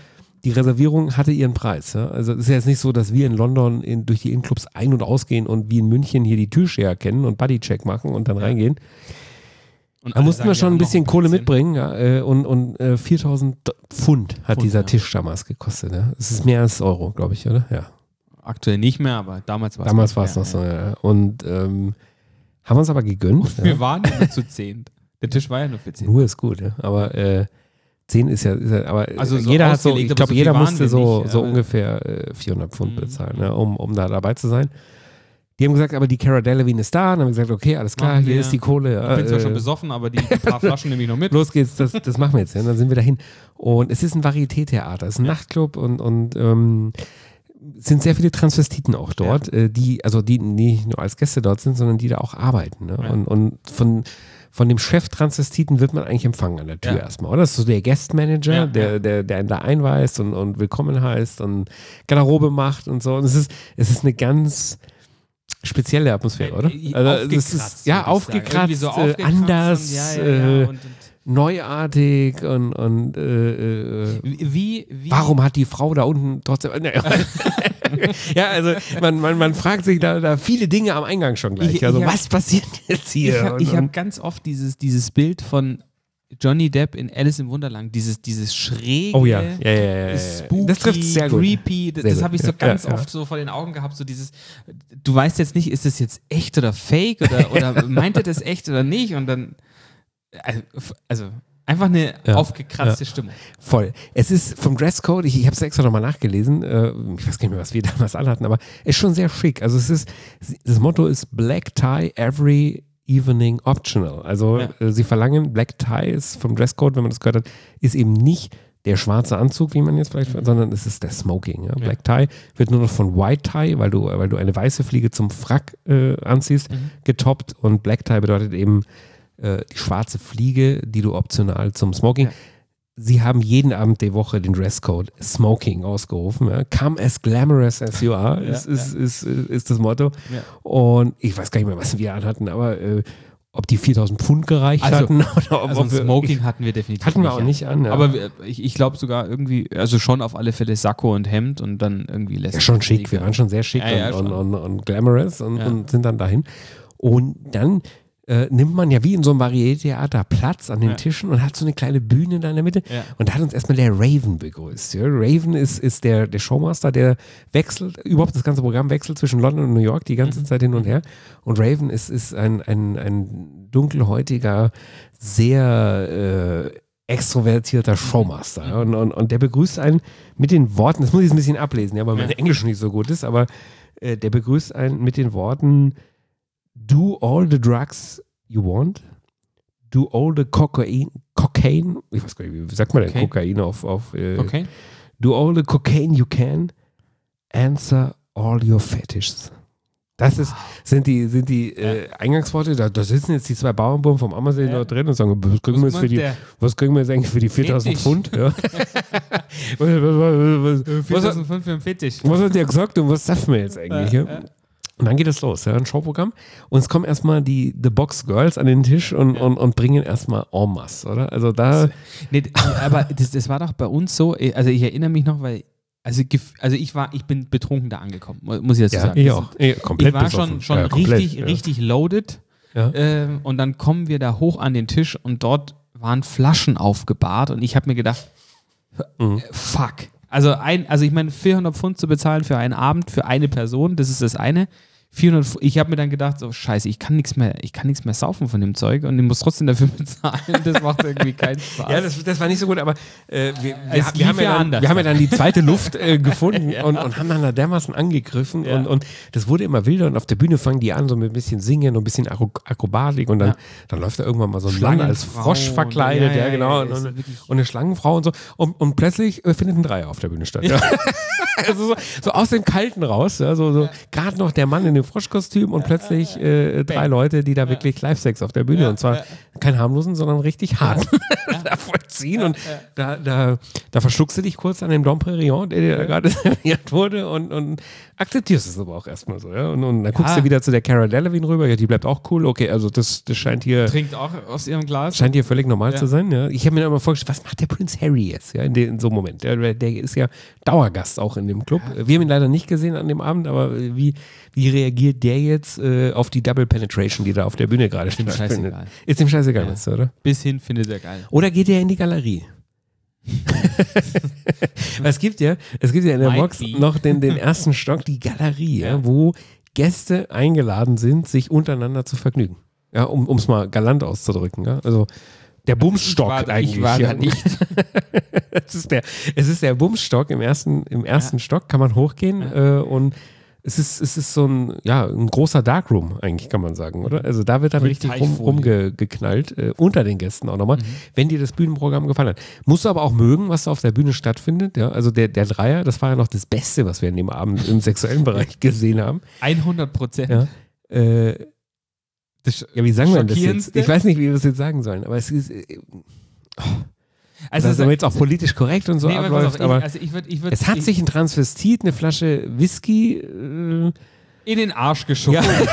die Reservierung hatte ihren Preis. Ja? Also es ist ja jetzt nicht so, dass wir in London in, durch die Innenclubs ein- und ausgehen und wie in München hier die Türsteher kennen und Bodycheck machen und dann ja. reingehen. Und da mussten wir schon ein bisschen ein Kohle mitbringen. Ja? äh, Und, und äh, viertausend Pfund hat Pfund, dieser ja. Tisch damals gekostet. Ja? Es ist mehr als Euro, glaube ich, oder? Ja. Aktuell nicht mehr, aber damals war es Damals war es noch so, ja. Und ähm, haben wir uns aber gegönnt. Und wir ja. waren ja nur zu zehn. Der Tisch war ja nur für zehn. Nur ist gut, ja. Aber äh, zehn ist ja, ist ja aber also so jeder hat so, ich glaube, so jeder musste so, nicht, so ungefähr äh, vierhundert Pfund mhm. bezahlen, ne, um, um da dabei zu sein. Die haben gesagt, aber die Cara Delevingne ist da. Und haben gesagt, okay, alles klar, machen hier wir. Ist die Kohle. Ich bin zwar äh, schon besoffen, aber die, die paar Flaschen nehme ich noch mit. Los geht's, das, das machen wir jetzt. Ja. Dann sind wir dahin. Und es ist ein Varieté-Theater, es ist ein ja. Nachtclub und, und ähm, sind sehr viele Transvestiten auch dort, ja. äh, die, also die nicht nur als Gäste dort sind, sondern die da auch arbeiten. Ne? Ja. Und, und von, von dem Chef Transvestiten wird man eigentlich empfangen an der Tür ja. erstmal, oder? Das ist so der Guest-Manager, ja. der, der, der einen da einweist und, und willkommen heißt und Garderobe macht und so. Und es ist, es ist eine ganz spezielle Atmosphäre, oder? Also es ist ja aufgekratzt, so aufgekratzt anders, ja, ja, ja. Äh, und, und neuartig und, und äh, äh, wie, wie? Warum hat die Frau da unten trotzdem ja, also man, man, man fragt sich da, da viele Dinge am Eingang schon gleich. Ich, also ich hab, was passiert jetzt hier? Ich habe hab ganz oft dieses, dieses Bild von Johnny Depp in Alice im Wunderland, dieses, dieses schräge, oh ja. Ja, ja, ja, ja. spooky, das trifft sehr gut. creepy, das, das habe ich so ja, ganz ja, oft so vor den Augen gehabt, so dieses, du weißt jetzt nicht, ist das jetzt echt oder fake oder, oder meint er das echt oder nicht und dann, also, also einfach eine ja, aufgekratzte ja. Stimmung. Voll. Es ist vom Dresscode, ich, ich habe es extra nochmal nachgelesen, äh, ich weiß gar nicht mehr, was wir damals anhatten, aber es ist schon sehr schick. Also es ist, das Motto ist Black Tie every evening optional. Also ja. äh, sie verlangen, Black Tie ist vom Dresscode, wenn man das gehört hat, ist eben nicht der schwarze Anzug, wie man jetzt vielleicht, mhm. sondern es ist der Smoking. Ja? Black ja. Tie wird nur noch von White Tie, weil du, weil du eine weiße Fliege zum Frack äh, anziehst, mhm. getoppt und Black Tie bedeutet eben die schwarze Fliege, die du optional zum Smoking. Ja. Sie haben jeden Abend der Woche den Dresscode Smoking ausgerufen. Ja. Come as glamorous as you are, ja, ist, ja. Ist, ist, ist, ist das Motto. Ja. Und ich weiß gar nicht mehr, was wir anhatten, aber äh, ob die viertausend Pfund gereicht also, hatten. Oder ob, also ob wir, Smoking hatten wir definitiv Hatten wir nicht auch nicht an. Ja. Aber wir, ich, ich glaube sogar irgendwie, also schon auf alle Fälle Sakko und Hemd und dann irgendwie lässt ja, schon schick, wir waren schon sehr schick ja, ja, und, und, und, und glamorous und, ja. und sind dann dahin. Und dann Äh, nimmt man ja wie in so einem Varieté-Theater Platz an den ja. Tischen und hat so eine kleine Bühne da in der Mitte. Ja. Und da hat uns erstmal der Raven begrüßt. Ja? Raven ist, ist der, der Showmaster, der wechselt, überhaupt das ganze Programm wechselt zwischen London und New York die ganze mhm. Zeit hin und her. Und Raven ist, ist ein, ein, ein dunkelhäutiger, sehr äh, extrovertierter Showmaster. Ja? Und, und, und der begrüßt einen mit den Worten, das muss ich jetzt ein bisschen ablesen, ja, weil mein ja. Englisch nicht so gut ist, aber äh, der begrüßt einen mit den Worten: Do all the drugs you want. Do all the cocaine. Cocaine. Ich weiß gar nicht, wie sagt man denn okay. Kokain auf. auf äh, Cocaine? Do all the cocaine you can. Answer all your fetishes. Das ist, sind die, sind die äh, Eingangsworte. Da, da sitzen jetzt die zwei Bauernbuben vom Ammersee ja. dort drin und sagen: Was kriegen, wir jetzt für die, was kriegen wir jetzt eigentlich für die viertausend Pfund? Ja. was, was, was, viertausend Pfund für einen Fetisch. Was hat der gesagt und was darf man jetzt eigentlich? Ja, ja. Und dann geht es los, ja, ein Showprogramm. Und es kommen erstmal die The Box Girls an den Tisch und, ja. und, und bringen erstmal en masse, oder? Also da. Nee, aber das, das war doch bei uns so, also ich erinnere mich noch, weil, also, also ich war, ich bin betrunken da angekommen, muss ich dazu ja, sagen. Ich auch. Ja, komplett ich war schon, schon ja, komplett, richtig, ja. richtig loaded. Ja. Ähm, und dann kommen wir da hoch an den Tisch und dort waren Flaschen aufgebahrt und ich habe mir gedacht, mhm. fuck. Also, ein, also ich meine, vierhundert Pfund zu bezahlen für einen Abend, für eine Person, das ist das eine. vierhundert, ich habe mir dann gedacht, so scheiße, ich kann nichts mehr, ich kann nichts mehr saufen von dem Zeug und ich muss trotzdem dafür bezahlen. Das macht irgendwie keinen Spaß. Ja, das, das war nicht so gut, aber äh, wir, wir, wir, wir, haben ja dann, wir haben ja dann die zweite Luft äh, gefunden ja. und, und haben dann da dermaßen angegriffen ja. und, und das wurde immer wilder und auf der Bühne fangen die an so mit ein bisschen Singen und ein bisschen Akrobatik und dann, ja. dann läuft da irgendwann mal so ein Mann als Frosch verkleidet, ja, ja, ja genau, ja, und, und, und eine Schlangenfrau und so und, und plötzlich äh, findet ein Dreier auf der Bühne statt. Ja. Also so, so aus dem Kalten raus, ja, so, so ja. gerade noch der Mann in dem Froschkostüm und plötzlich äh, drei Leute, die da wirklich Live-Sex auf der Bühne Ja, und zwar ja. kein harmlosen, sondern richtig hart da vollziehen und da, da, da verschluckst du dich kurz an dem Dom Perignon, der dir da gerade serviert wurde und, und akzeptierst es aber auch erstmal so, ja. Und, und dann guckst Ja. du wieder zu der Cara Delevingne rüber, ja, die bleibt auch cool, okay, also das, das scheint hier Trinkt auch aus ihrem Glas. scheint hier völlig normal Ja. zu sein, ja. Ich habe mir immer vorgestellt, was macht der Prinz Harry jetzt, ja, in, de, in so einem Moment. Der, der ist ja Dauergast auch in dem Club. Wir haben ihn leider nicht gesehen an dem Abend, aber wie, wie reagiert der jetzt äh, auf die Double Penetration, die da auf der Bühne gerade Ist ihm stattfindet? scheißegal. Ist ihm scheißegal, Ja. meinst du, oder? Bis hin findet er geil. Oder geht er in die Galerie? Weil es gibt ja, es gibt ja in der Might Box be. noch den, den ersten Stock, die Galerie, ja. Ja. wo Gäste eingeladen sind, sich untereinander zu vergnügen. Ja, um es mal galant auszudrücken. Ja? Also der Bumsstock Ich war da- eigentlich. ich war ja. da nicht. es, ist der, es ist der Bumsstock im ersten, im ersten Stock, kann man hochgehen äh, und es ist, es ist so ein, ja, ein großer Darkroom eigentlich, kann man sagen, oder? Also da wird dann Mit richtig rum, Teichfolie. rumgeknallt, äh, unter den Gästen auch nochmal, Mhm. wenn dir das Bühnenprogramm gefallen hat. Musst du aber auch mögen, was da auf der Bühne stattfindet, ja? Also der, der Dreier, das war ja noch das Beste, was wir in dem Abend im sexuellen Bereich gesehen haben. hundert Prozent. Ja, äh, Das ja wie sagen wir das jetzt? Schockierendste? Ich weiß nicht, wie wir das jetzt sagen sollen, aber es ist, äh, Also, also jetzt auch politisch korrekt und so nee, aber pass abläuft, auf, ich, aber also ich würd, ich würd, es hat ich, sich ein Transvestit, eine Flasche Whisky, äh, in den Arsch geschoben.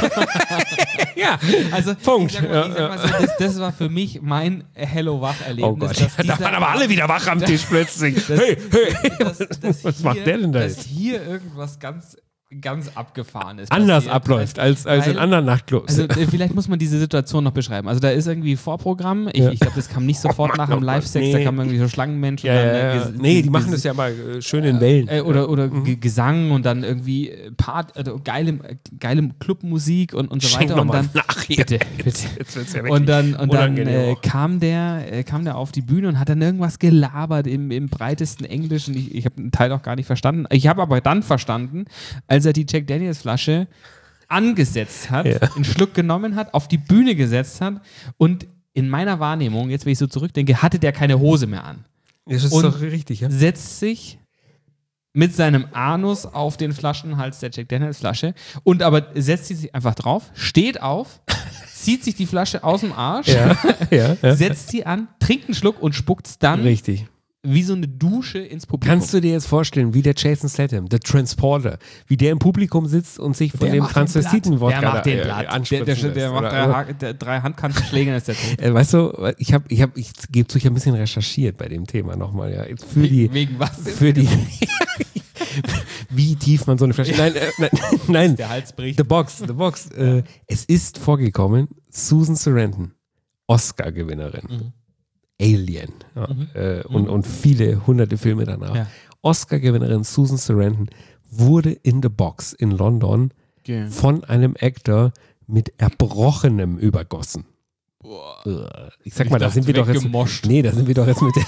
ja, Also, Punkt. Ich sag mal, ich sag mal so, das, das war für mich mein Hello-Wach-Erlebnis. oh Gott, dass da dieser waren aber alle wieder wach am Tisch plötzlich. Das- hey, hey, dass, dass was hier, macht der denn da dass jetzt? hier irgendwas ganz, ganz Abgefahrenes Anders passiert. abläuft als, als in Weil- anderen Nachtclubs. Also äh, vielleicht muss man diese Situation noch beschreiben. Also da ist irgendwie Vorprogramm. Ich, Ja. ich glaube, das kam nicht sofort Oh Mann, nach oh dem Mann, Live-Sex. nee. Da kamen irgendwie so Schlangenmenschen. ja, und dann, ja, äh, ja. ges- Nee, die ges- machen das ja mal äh, schön in Wellen. Äh, oder oder Mhm. Ge- Gesang und dann irgendwie äh, Part, also geile, äh, geile Clubmusik und, und so Schenk weiter. noch Und mal dann, nach hier. bitte, Jetzt, bitte. jetzt wird's ja wirklich Und dann, und dann unangenehm äh, auch. kam, der, äh, kam der auf die Bühne und hat dann irgendwas gelabert im, im breitesten Englisch. Und ich, ich habe einen Teil auch gar nicht verstanden. Ich habe aber dann verstanden, als er die Jack Daniels Flasche angesetzt hat, Ja. einen Schluck genommen hat, auf die Bühne gesetzt hat und in meiner Wahrnehmung, jetzt wenn ich so zurückdenke, hatte der keine Hose mehr an. Das ist und- doch richtig, ja? Setzt sich mit seinem Anus auf den Flaschenhals der Jack Daniels Flasche und aber setzt sie sich einfach drauf, steht auf, zieht sich die Flasche aus dem Arsch, Ja, ja, ja. setzt sie an, trinkt einen Schluck und spuckt dann Richtig. wie so eine Dusche ins Publikum. Kannst du dir jetzt vorstellen, wie der Jason Statham, der Transporter, wie der im Publikum sitzt und sich von Der dem macht den Transvestiten-Wodka Der macht den da, äh, Blatt. Der, anspritzen der, der, lässt, macht oder? drei, Ha- der, drei Handkantenschläge und ist der tot. Äh, weißt du, ich habe, ich habe, ich gebe zu, ich habe ein bisschen recherchiert bei dem Thema nochmal, ja. Jetzt Für die, Wegen was? für die, wie tief man so eine Flasche, nein, äh, nein, nein, Der Hals bricht. The Box, The Box. Äh, es ist vorgekommen, Susan Sarandon, Oscar-Gewinnerin, Mhm. Alien ja, äh, und, und viele hunderte Filme danach. Ja. Oscar-Gewinnerin Susan Sarandon wurde in The Box in London Okay. von einem Actor mit Erbrochenem übergossen. Ugh. Ich sag Ich mal, da dachte, sind wir doch jetzt. weggemoscht. Nee, da sind wir doch jetzt mit der.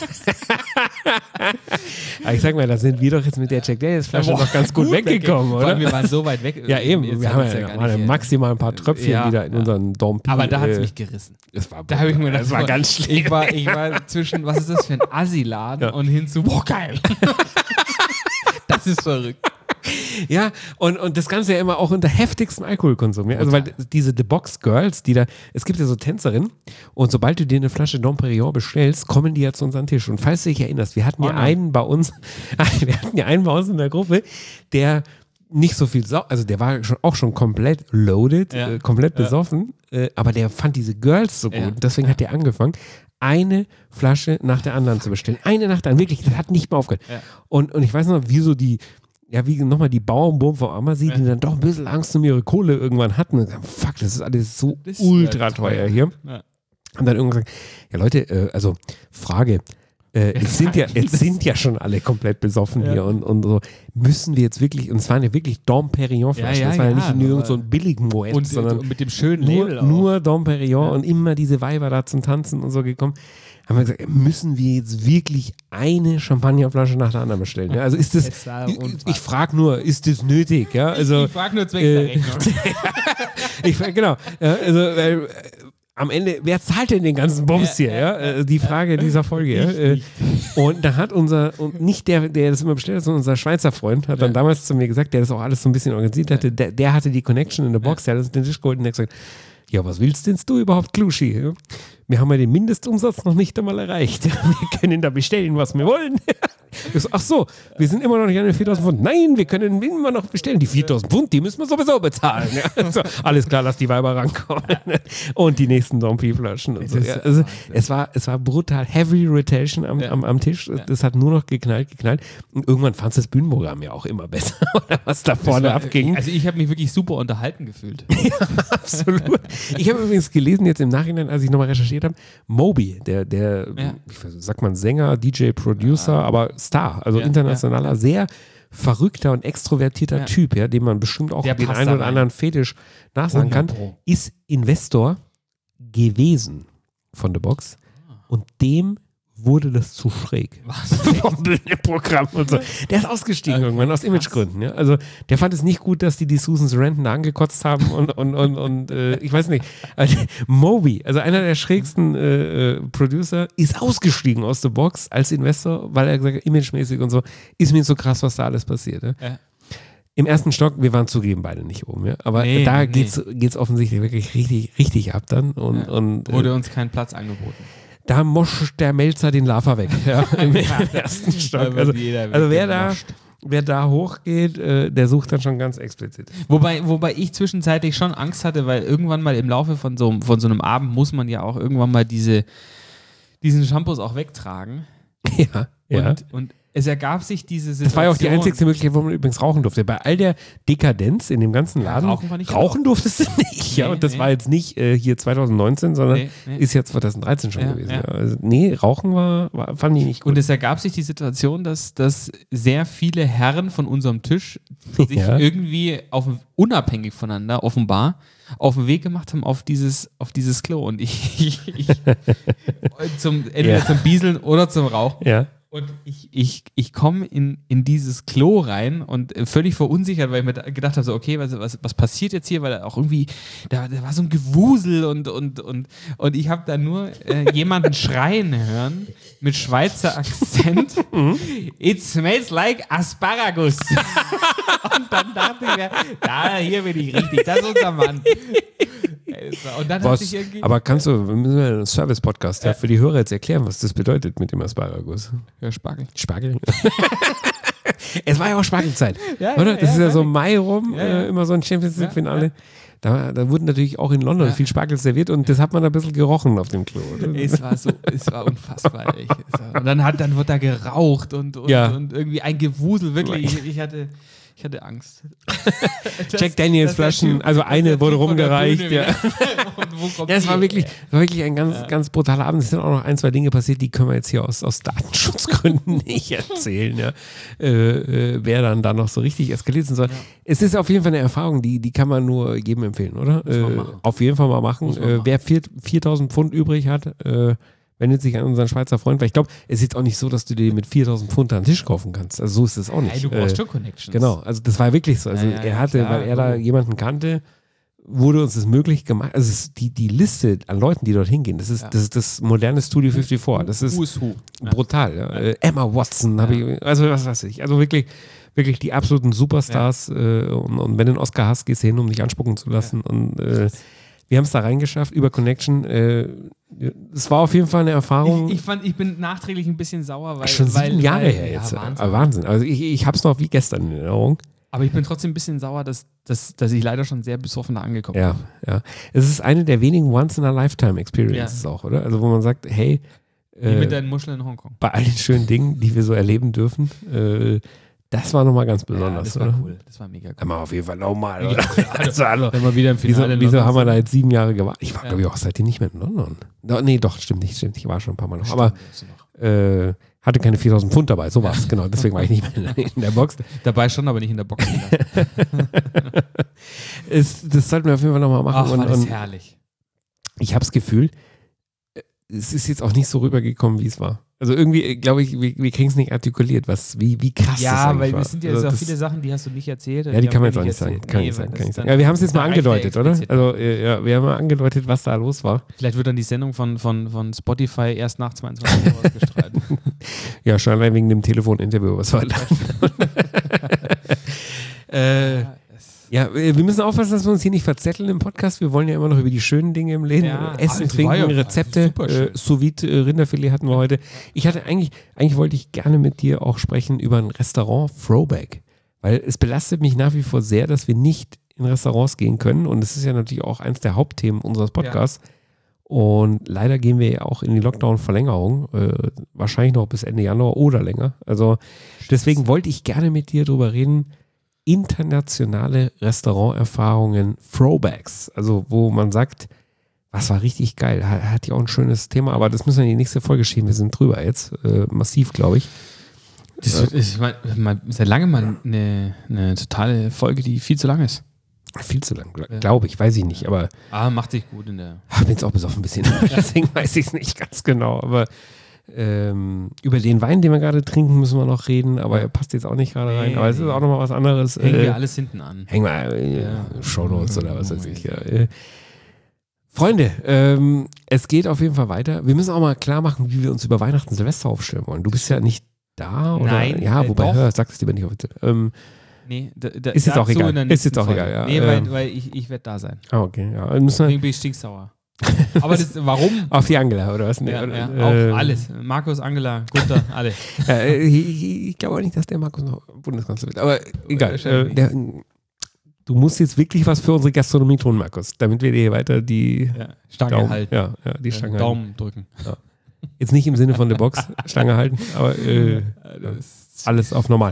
Aber ich sag mal, da sind wir doch jetzt mit der Jack Daniels Flasche Boah, noch ganz gut, weggekommen, Vor oder? allem, wir waren so weit weg. Ja, eben. Jetzt Wir haben haben wir's ja, gar noch mal nicht, äh, maximal ein paar Tröpfchen, ja, die da in ja. unseren Dompi. Aber da hat es äh, mich gerissen. das war, Da habe ich mir gedacht, das war ganz schlimm. Ich war, ich war zwischen, was ist das für ein Assi-Laden Ja. und hin zu, boah, geil. Das ist verrückt. Ja, und, und das Ganze ja immer auch unter heftigstem Alkoholkonsum. Ja? Also, weil diese The Box Girls, die da, es gibt ja so Tänzerinnen, und sobald du dir eine Flasche Dom Perignon bestellst, kommen die ja zu unseren Tisch. Und falls du dich erinnerst, wir hatten ja Oh nein. einen bei uns, wir hatten ja einen bei uns in der Gruppe, der nicht so viel, sau also der war schon, auch schon komplett loaded, Ja. äh, komplett Ja. besoffen, äh, aber der fand diese Girls so gut. Ja. Deswegen hat der angefangen, eine Flasche nach der anderen zu bestellen. Eine nach der anderen, wirklich, das hat nicht mehr aufgehört. Ja. Und, und ich weiß noch, wie so die, ja, wie nochmal die Bauernburm vom Ammersee, die dann doch ein bisschen Angst um ihre Kohle irgendwann hatten. Und sagen, fuck, das ist alles so Das ist ultra äh, teuer teuer. hier. Ja. Und dann irgendwann gesagt, ja Leute, äh, also Frage, äh, jetzt, sind ja, jetzt sind ja schon alle komplett besoffen Ja. hier und, und so, müssen wir jetzt wirklich, und es waren ja wirklich Dom Perignon Flaschen, Ja, ja, das war ja, ja, nicht nur aber- so ein billigen Moet, Und, sondern und mit dem schönen nur, Label auch. nur Dom Perignon Ja. und immer diese Weiber da zum Tanzen und so gekommen. Haben wir gesagt, müssen wir jetzt wirklich eine Champagnerflasche nach der anderen bestellen? Ja? Also ist das, Es war ich, unfassbar. ich frage nur, ist das nötig? Ja? Also, Ich frage nur zwecks äh, der Rechnung. ich frage, genau, ja, also, weil, äh, am Ende, wer zahlt denn den ganzen Bums hier? Ja, ja? Die Frage dieser Folge. Ja? Und da hat unser, und nicht der, der das immer bestellt hat, sondern unser Schweizer Freund, hat dann damals zu mir gesagt, der das auch alles so ein bisschen organisiert hatte, der, der hatte die Connection in der Box, der hat uns den Tisch geholt und der hat gesagt, ja, was willst denn du überhaupt, Kluschi? Ja? Wir haben ja den Mindestumsatz noch nicht einmal erreicht. Wir können da bestellen, was wir wollen. Ich so, ach so, wir sind immer noch nicht an den viertausend Pfund. Nein, wir können immer noch bestellen. Die viertausend Pfund, die müssen wir sowieso bezahlen. Ja, also, alles klar, lass die Weiber rankommen. Und die nächsten Dompi-Flaschen und so. Ja, also, es, war, es war brutal heavy rotation am, am, am Tisch. Das hat nur noch geknallt, geknallt. Und irgendwann fand es das Bühnenprogramm ja auch immer besser, oder was da vorne war, abging. Also ich habe mich wirklich super unterhalten gefühlt. Ja, absolut. Ich habe übrigens gelesen, jetzt im Nachhinein, als ich nochmal recherchiert habe, Moby, der, der ja. ich weiß, sagt man Sänger, D J, Producer, ja. aber Star, also ja, internationaler, ja. sehr verrückter und extrovertierter ja. Typ, ja, dem man bestimmt auch der den einen oder anderen Fetisch nachsagen kann, ist Investor gewesen von The Box und dem wurde das zu schräg. Was? Vom Bühnenprogramm und so. Der ist ausgestiegen okay, irgendwann aus Imagegründen. Ja? Also der fand es nicht gut, dass die die Susan Sarandon da angekotzt haben und, und, und, und äh, ich weiß nicht. Also, Moby, also einer der schrägsten äh, Producer, ist ausgestiegen aus The Box als Investor, weil er gesagt hat, imagemäßig und so, ist mir so krass, was da alles passiert. Ja? Ja. Im ersten Stock, wir waren zugeben beide nicht oben, ja? aber nee, da nee. geht's, geht's offensichtlich wirklich richtig, richtig ab dann. Und, ja. und, wurde uns kein Platz angeboten. Da moscht der Melzer den Lava weg, ja, im ersten Stock. Also, also wer, da, wer da hochgeht, äh, der sucht dann schon ganz explizit. Wobei, wobei ich zwischenzeitlich schon Angst hatte, weil irgendwann mal im Laufe von so, von so einem Abend muss man ja auch irgendwann mal diese, diesen Shampoos auch wegtragen. Ja, ja. Und, und es ergab sich diese Situation. Das war ja auch die einzige Möglichkeit, wo man übrigens rauchen durfte. Bei all der Dekadenz in dem ganzen Laden, ja, rauchen, nicht rauchen durftest du nicht. Nee, ja, und das nee. war jetzt nicht äh, hier zwanzig neunzehn, sondern nee, nee. ist ja zwanzig dreizehn schon ja, gewesen. Ja. Ja. Also, nee, Rauchen war, war, fand ich nicht gut. Und es ergab sich die Situation, dass, dass sehr viele Herren von unserem Tisch sich ja. irgendwie auf, unabhängig voneinander offenbar auf den Weg gemacht haben auf dieses, auf dieses Klo. Und ich, ich, ich zum, entweder ja. zum Bieseln oder zum Rauchen. Ja. Und ich, ich, ich komme in, in dieses Klo rein und völlig verunsichert, weil ich mir gedacht habe, so, okay, was, was, was passiert jetzt hier? Weil da auch irgendwie, da, da war so ein Gewusel und, und, und, und ich habe da nur äh, jemanden schreien hören mit Schweizer Akzent. It smells like Asparagus. Und dann dachte ich mir, da, hier bin ich richtig, das ist unser Mann. Und dann was, hat sich aber kannst du, wir müssen einen Service-Podcast ja. für die Hörer jetzt erklären, was das bedeutet mit dem Asparagus? Ja, Spargel. Spargel? Es war ja auch Spargelzeit, ja, oder? Das ja, ist ja so Mai rum, ja, ja. Äh, immer so ein Champions League-Finale. Ja, ja. Da, da wurden natürlich auch in London ja. viel Spargel serviert und das hat man ein bisschen gerochen auf dem Klo. Oder? Es war so, es war unfassbar. Echt. Und dann, hat, dann wird da geraucht und, und, ja. und irgendwie ein Gewusel, wirklich. Ich, ich hatte... Ich hatte Angst. Das, Jack Daniels Flaschen, typ, also eine wurde rumgereicht. Ja. Und wo kommt ja, es war wirklich, war wirklich ein ganz, ja. ganz brutaler Abend. Es sind auch noch ein, zwei Dinge passiert, die können wir jetzt hier aus, aus Datenschutzgründen nicht erzählen. Ja. Äh, äh, wer dann da noch so richtig eskaliert sein soll. Ja. Es ist auf jeden Fall eine Erfahrung, die, die kann man nur jedem empfehlen, oder? Äh, auf jeden Fall mal machen. Äh, machen. Wer viertausend Pfund übrig hat, äh, wendet sich an unseren Schweizer Freund, weil ich glaube, es ist jetzt auch nicht so, dass du dir mit viertausend Pfund einen Tisch kaufen kannst. Also so ist es auch nicht. Nein, du brauchst schon Connections. Genau, also das war wirklich so. Also ja, ja, er hatte, klar, weil er da jemanden kannte, wurde uns das möglich gemacht. Also es ist die, die Liste an Leuten, die dort hingehen, das ist, ja. das, ist das moderne Studio vierundfünfzig. Das ist who is who. brutal. Ja. Ja. Emma Watson, habe ich, also was weiß ich. Also wirklich, wirklich die absoluten Superstars. Ja. Äh, und, und wenn du einen Oscar hast, gehst du hin, um dich anspucken zu lassen. Ja. Und äh, wir haben es da reingeschafft über Connection. Äh, es war auf jeden Fall eine Erfahrung. Ich, ich, fand, ich bin nachträglich ein bisschen sauer, weil... Schon sieben weil, Jahre weil, her jetzt. Ja, Wahnsinn. Wahnsinn. Also ich, ich habe es noch wie gestern in Erinnerung. Aber ich bin trotzdem ein bisschen sauer, dass, dass, dass ich leider schon sehr besoffen da angekommen ja, bin. Ja, es ist eine der wenigen Once-in-a-Lifetime-Experiences ja. auch, oder? Also wo man sagt, hey... Wie äh, mit deinen Muscheln in Hongkong. Bei all den schönen Dingen, die wir so erleben dürfen, äh, das war nochmal ganz besonders, ja, das oder? war cool. Das war mega cool. Aber auf jeden Fall nochmal, oder? Ja, also, also, wenn wir wieder im Finale wieso, wieso haben wir da jetzt sieben Jahre gewartet? Ich war, ja. glaube ich, auch seitdem nicht mehr in London. No, nee, doch, stimmt nicht, stimmt. Ich war schon ein paar Mal noch. Stimmt, aber äh, hatte keine viertausend Pfund dabei, so war es, genau. Deswegen war ich nicht mehr in der Box. Dabei schon, aber nicht in der Box. es, das sollten wir auf jeden Fall nochmal machen. Ach, war und, das und herrlich. Ich habe das Gefühl, es ist jetzt auch nicht so rübergekommen, wie es war. Also irgendwie, glaube ich, wir, wir kriegen es nicht artikuliert, was, wie, wie krass Ja, das eigentlich weil war. es sind ja also jetzt auch das, viele Sachen, die hast du nicht erzählt. Ja, die kann man jetzt haben auch wir nicht sagen. erzählt. Kann Nee, nicht sagen, weil kann nicht das sagen. dann- Ja, wir haben es jetzt da mal reicht der angedeutet, oder? explizit. Also, äh, ja, wir haben mal angedeutet, was da los war. Vielleicht wird dann die Sendung von, von, von Spotify erst nach zweiundzwanzig Uhr ausgestrahlt. Ja, schon allein wegen dem Telefoninterview, was war da? äh, ja, wir müssen aufpassen, dass wir uns hier nicht verzetteln im Podcast. Wir wollen ja immer noch über die schönen Dinge im Leben. Ja, äh, Essen, aber es trinken, war ja Rezepte. super schön. Äh, Sous-Vide äh, Rinderfilet hatten wir heute. Ich hatte eigentlich, eigentlich wollte ich gerne mit dir auch sprechen über ein Restaurant Throwback. Weil es belastet mich nach wie vor sehr, dass wir nicht in Restaurants gehen können. Und es ist ja natürlich auch eins der Hauptthemen unseres Podcasts. Ja. Und leider gehen wir ja auch in die Lockdown-Verlängerung. Äh, wahrscheinlich noch bis Ende Januar oder länger. Also deswegen wollte ich gerne mit dir drüber reden. Internationale Restauranterfahrungen, Throwbacks, also wo man sagt, was war richtig geil, hat, hat ja auch ein schönes Thema, aber das müssen wir in die nächste Folge schieben, wir sind drüber jetzt, äh, massiv, glaube ich. Das ist, ich meine, seit langem mal eine, eine totale Folge, die viel zu lang ist. Viel zu lang, glaube ich, weiß ich nicht, aber Ah, macht sich gut in der... ich bin jetzt auch besoffen ein bisschen, deswegen weiß ich es nicht ganz genau, aber Ähm, über den Wein, den wir gerade trinken, müssen wir noch reden, aber er passt jetzt auch nicht gerade rein. Nee, aber es ist auch nochmal was anderes. Hängen äh, wir alles hinten an. Hängen wir äh, Ja. Shownotes oder was weiß ich. Ja. Äh, Freunde, ähm, es geht auf jeden Fall weiter. Wir müssen auch mal klar machen, wie wir uns über Weihnachten Silvester aufstellen wollen. Du bist ja nicht da, oder? Nein, Ja, äh, wobei, doch. hör, sag es lieber nicht offiziell. Ähm, Nee, da, da, Ist jetzt auch dazu egal. in der Ist nächsten jetzt auch Folge. egal, ja. Nee, weil, Ähm. weil ich, ich werde da sein. ah, okay, ja. Dann müssen wir Deswegen bin ich stinksauer. Aber das, warum? auf die Angela, oder was? Nee, Ja, oder, ja, äh, auch alles. Markus, Angela, Gunther, alle. Ja, äh, ich, ich glaube auch nicht, dass der Markus noch Bundeskanzler wird. Aber egal. Äh, der, du musst jetzt wirklich was für unsere Gastronomie tun, Markus, damit wir dir hier weiter die Ja, Stange Daumen, halten. ja, ja, die Stange halten. Daumen drücken. Jetzt nicht im Sinne von der Box, Stange halten, aber äh, alles auf normal.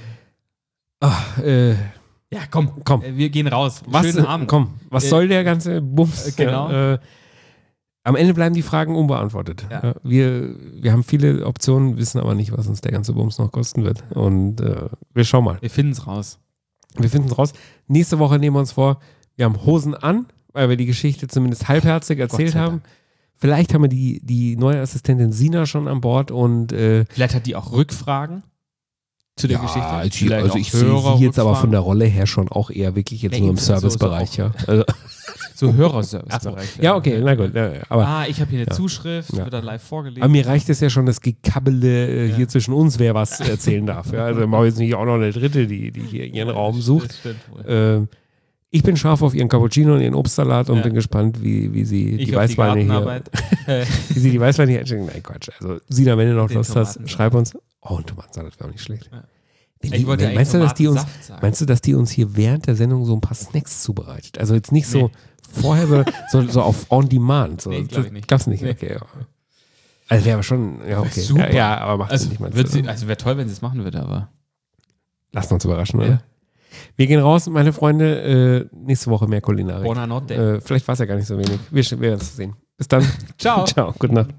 Ach, äh, Ja, komm, komm. äh, wir gehen raus. Was, Schönen Abend. Komm, was Äh, soll der ganze Bums? äh, genau. Ja, äh, am Ende bleiben die Fragen unbeantwortet. Ja. Ja, wir, wir haben viele Optionen, wissen aber nicht, was uns der ganze Bums noch kosten wird. Und äh, wir schauen mal. Wir finden es raus. Wir finden es raus. Nächste Woche nehmen wir uns vor, wir haben Hosen an, weil wir die Geschichte zumindest halbherzig erzählt sei haben. Dank. Vielleicht haben wir die, die neue Assistentin Sina schon an Bord und äh, Vielleicht hat die auch Rückfragen zu der Geschichte. Also, ich- Vielleicht also auch ich sehe sie jetzt aber Hörerrückfragen. von der Rolle her schon auch eher wirklich jetzt Ja, nur im eben, so- so Servicebereich. auch. Ja. Also, So Hörerservice-Bereich. ja, okay, na gut. Ja, aber, Ah, ich habe hier eine Ja. Zuschrift, Ja. wird dann live vorgelesen. aber mir reicht es ja schon, das Gekabbele äh, Ja. hier zwischen uns, wer was erzählen darf. Ja. Also dann brauche ich jetzt nicht auch noch eine Dritte, die, die hier ihren Raum sucht. Das stimmt wohl. Ähm, ich bin scharf auf ihren Cappuccino und ihren Obstsalat und Ja. bin gespannt, wie, wie sie Ich die auf Weißweine hier, Gartenarbeit. Äh, wie sie die Weißweine hier einschenken. Nein, Quatsch. Also Sina, wenn du noch Den Lust hast, Tomatensalat. schreib uns. Oh, ein Tomatensalat wäre auch nicht schlecht. Ja. Wenn Ich die, wollte wenn, eigentlich meinst, du, dass die uns, Tomatensaft sagen. meinst du, dass die uns hier während der Sendung so ein paar Snacks zubereitet? Also jetzt nicht so Nee. vorher, sondern so, so auf On Demand. So. Nee, glaub ich nicht. Glaubst du nicht? Nee. Okay, ja. Also wäre aber schon, ja, okay. Super. Ja, ja, aber macht Also, nicht mal wird sie, also wäre toll, wenn sie es machen würde, aber. Lassen wir uns überraschen, oder? Ja. Wir gehen raus, meine Freunde. Äh, nächste Woche mehr Kulinarik. Buona notte. Äh, vielleicht war es ja gar nicht so wenig. Wir, wir werden es sehen. Bis dann. Ciao. Ciao. Gute Nacht.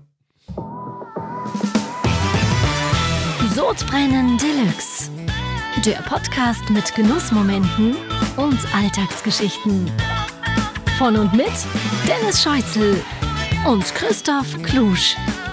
Sodbrennen Deluxe. Der Podcast mit Genussmomenten und Alltagsgeschichten. Von und mit Dennis Scheuzel und Christoph Klusch.